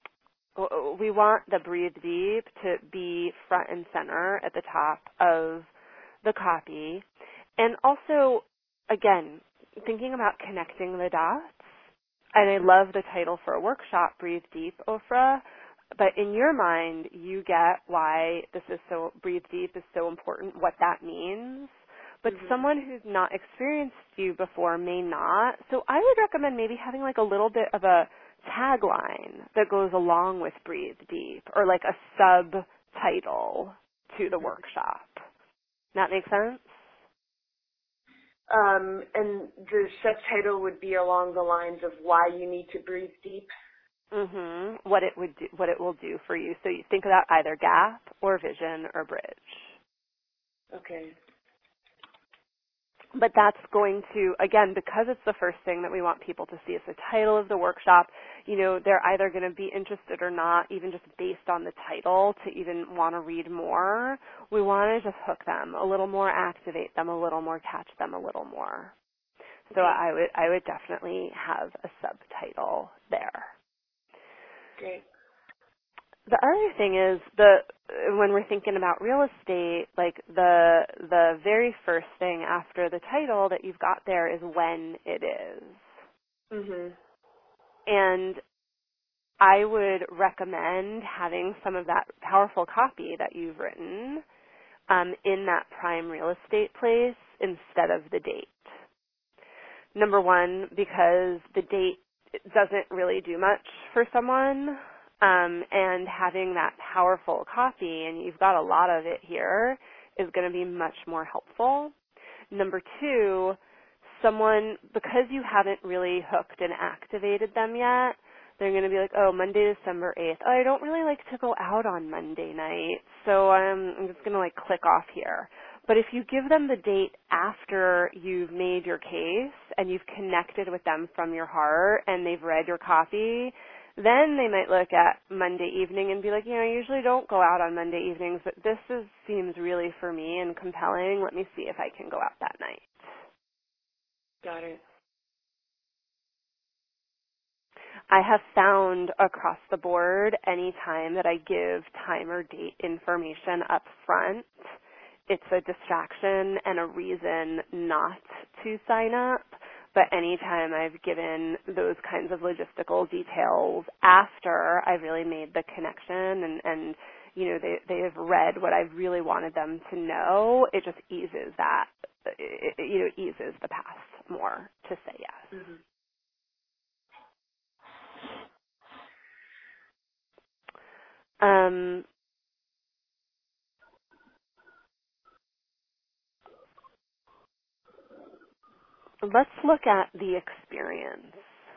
we want the Breathe Deep to be front and center at the top of the copy. And also, again, thinking about connecting the dots, and I love the title for a workshop, Breathe Deep, Ofra, but in your mind, you get why this is so, Breathe Deep is so important, what that means. But mm-hmm. someone who's not experienced you before may not. So I would recommend maybe having like a little bit of a tagline that goes along with Breathe Deep, or like a subtitle to the mm-hmm. workshop. That make sense? Um, and the subtitle would be along the lines of why you need to breathe deep? Mhm. What it would do, what it will do for you. So you think about either gap or vision or bridge. Okay. But that's going to, again, because it's the first thing that we want people to see, it's the title of the workshop, you know, they're either going to be interested or not, even just based on the title, to even want to read more. We want to just hook them a little more, activate them a little more, catch them a little more. So Okay. I would, I would definitely have a subtitle there. Great. The other thing is the when we're thinking about real estate, like the the very first thing after the title that you've got there is when it is. Mhm. And I would recommend having some of that powerful copy that you've written um, in that prime real estate place instead of the date. Number one, because the date doesn't really do much for someone. Um, and having that powerful copy, and you've got a lot of it here, is going to be much more helpful. Number two, someone, because you haven't really hooked and activated them yet, they're going to be like, oh, Monday, December eighth. Oh, I don't really like to go out on Monday night, so I'm, I'm just going to like click off here. But if you give them the date after you've made your case and you've connected with them from your heart and they've read your copy, then they might look at Monday evening and be like, you know, I usually don't go out on Monday evenings, but this is, seems really for me and compelling. Let me see if I can go out that night. Got it. I have found across the board, any time that I give time or date information up front, it's a distraction and a reason not to sign up. But anytime I've given those kinds of logistical details after I've really made the connection and, and you know, they, they have read what I've really wanted them to know, it just eases that, it, it, you know, eases the path more to say yes. Mm-hmm. Um, let's look at the experience.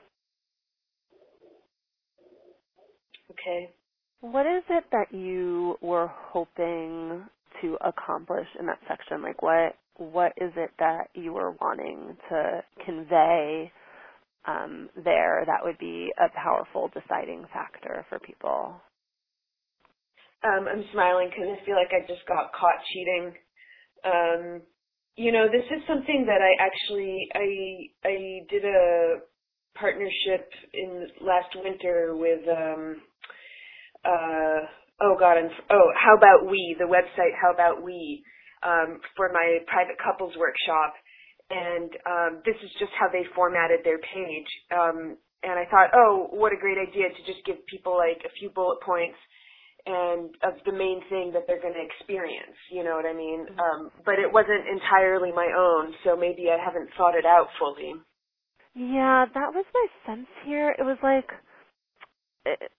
Okay. What is it that you were hoping to accomplish in that section? Like what what is it that you were wanting to convey um, there that would be a powerful deciding factor for people? Um, I'm smiling because I feel like I just got caught cheating. Um, you know, this is something that I actually I I did a partnership in last winter with. Um, Uh, oh God, I'm, oh, How About We, the website How About We, um, for my private couples workshop. And um, this is just how they formatted their page. Um, and I thought, oh, what a great idea to just give people like a few bullet points and of the main thing that they're going to experience, you know what I mean? Um, but it wasn't entirely my own, so maybe I haven't thought it out fully. Yeah, that was my sense here. It was like... It,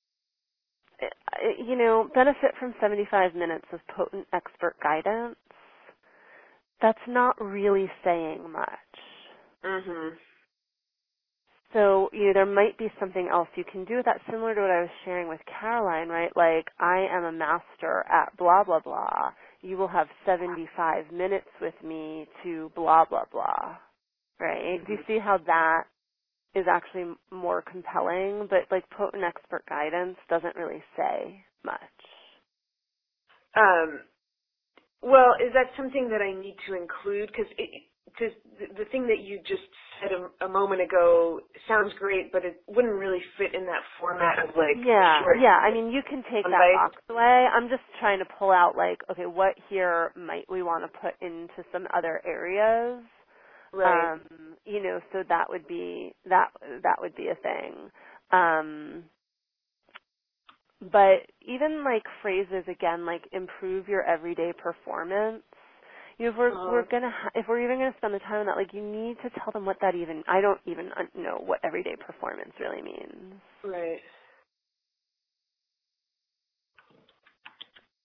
you know, benefit from seventy-five minutes of potent expert guidance, that's not really saying much. Mhm. So, you know, there might be something else you can do with that, similar to what I was sharing with Caroline, right? Like, I am a master at blah, blah, blah. You will have seventy-five minutes with me to blah, blah, blah, right? Mm-hmm. Do you see how that is actually more compelling, but like potent expert guidance doesn't really say much. Um, well, is that something that I need to include? Because the, the thing that you just said a, a moment ago sounds great, but it wouldn't really fit in that format of like yeah, short yeah. I mean, you can take that box away. I'm just trying to pull out like, okay, what here might we want to put into some other areas? Right. Um, you know, so that would be that that would be a thing. Um, but even like phrases again, like improve your everyday performance. You know, if we're uh, we're gonna ha- if we're even gonna spend the time on that, like you need to tell them what that even. I don't even know what everyday performance really means. Right.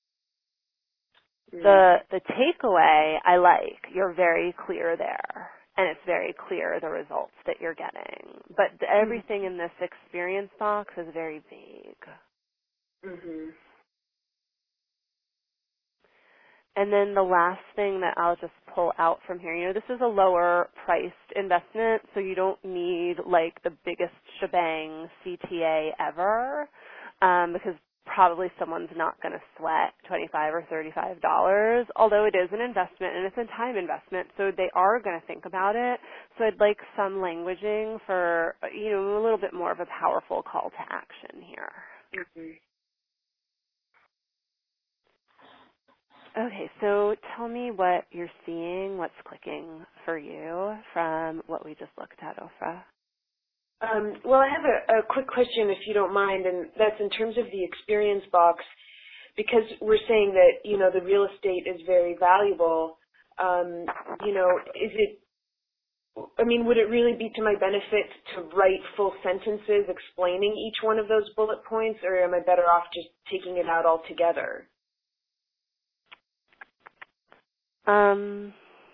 The the takeaway I like. You're very clear there. and it's very clear the results that you're getting. But the, everything in this experience box is very vague. Mhm. And then the last thing that I'll just pull out from here, you know, this is a lower priced investment, so you don't need like the biggest shebang C T A ever, um, because probably someone's not going to sweat twenty-five or thirty-five dollars, although it is an investment and it's a time investment, so they are going to think about it. So I'd like some languaging for, you know, a little bit more of a powerful call to action here. Mhm. Okay, so tell me what you're seeing, what's clicking for you from what we just looked at, Ofra. Um, well, I have a, a quick question, if you don't mind, and that's in terms of the experience box, because we're saying that, you know, the real estate is very valuable. Um, you know, is it, I mean, would it really be to my benefit to write full sentences explaining each one of those bullet points, or am I better off just taking it out altogether? Um,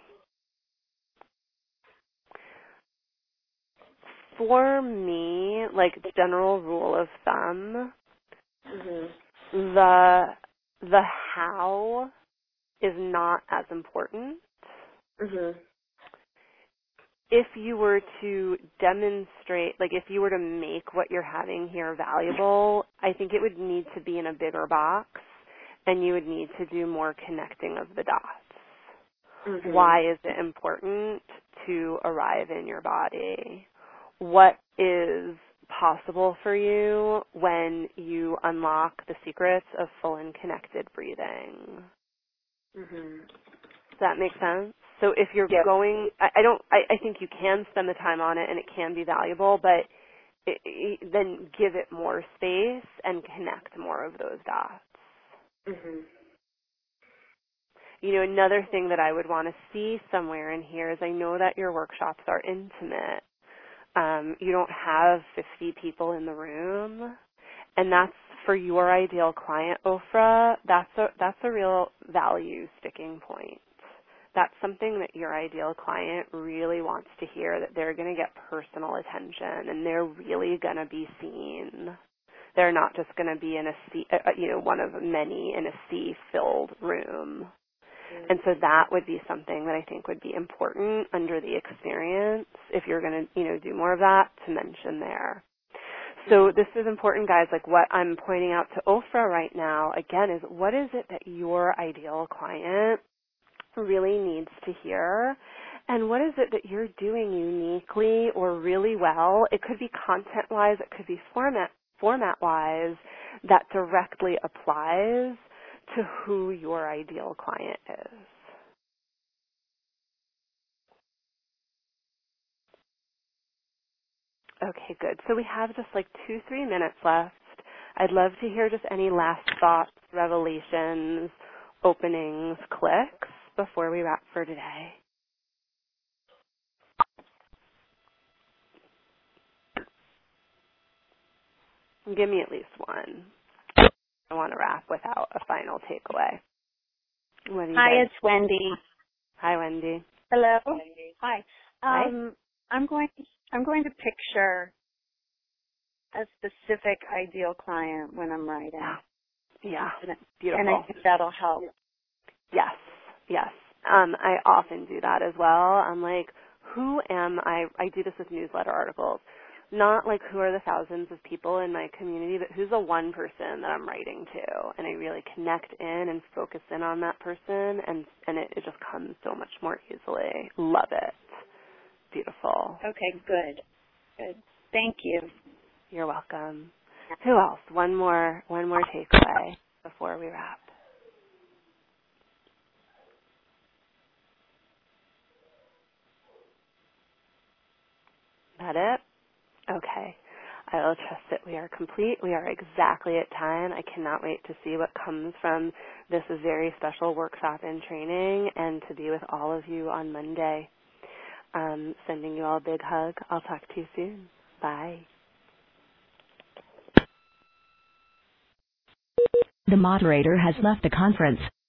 for me, like the general rule of thumb, Mhm. the the how is not as important. Mhm. If you were to demonstrate, like if you were to make what you're having here valuable, I think it would need to be in a bigger box, and you would need to do more connecting of the dots. Mhm. Why is it important to arrive in your body? What is possible for you when you unlock the secrets of full and connected breathing? Mhm. Does that make sense? So if you're Yes. going, I, I don't, I, I think you can spend the time on it and it can be valuable, but it, it, then give it more space and connect more of those dots. Mhm. You know, another thing that I would want to see somewhere in here is I know that your workshops are intimate. Um, you don't have fifty people in the room, and that's for your ideal client, Ofra. That's a that's a real value sticking point. That's something that your ideal client really wants to hear, that they're going to get personal attention and they're really going to be seen. They're not just going to be in a sea, uh, you know, one of many in a sea-filled room. And so that would be something that I think would be important under the experience if you're going to, you know, do more of that to mention there. So this is important, guys. Like what I'm pointing out to Ofra right now, again, is what is it that your ideal client really needs to hear? And what is it that you're doing uniquely or really well? It could be content-wise, it could be format, format-wise, that directly applies to who your ideal client is. Okay, good. So we have just like two, three minutes left. I'd love to hear just any last thoughts, revelations, openings, clicks before we wrap for today. Give me at least one. I want to wrap without a final takeaway. What do you Hi, guys? it's Wendy. Hi, Wendy. Hello. Hi. Hi. Um, I'm going. I'm going to picture a specific ideal client when I'm writing. Yeah. Yeah. And I- Beautiful. And I think that'll help. Yes. Yes. Um, I often do that as well. I'm like, who am I? I do this with newsletter articles. Not like who are the thousands of people in my community, but who's the one person that I'm writing to, and I really connect in and focus in on that person, and and it, it just comes so much more easily. Love it. Beautiful. Okay, good. Good. Thank you. You're welcome. Who else? One more one more takeaway before we wrap. That it? Okay. I will trust that we are complete. We are exactly at time. I cannot wait to see what comes from this very special workshop and training and to be with all of you on Monday. Um, sending you all a big hug. I'll talk to you soon. Bye. The moderator has left the conference.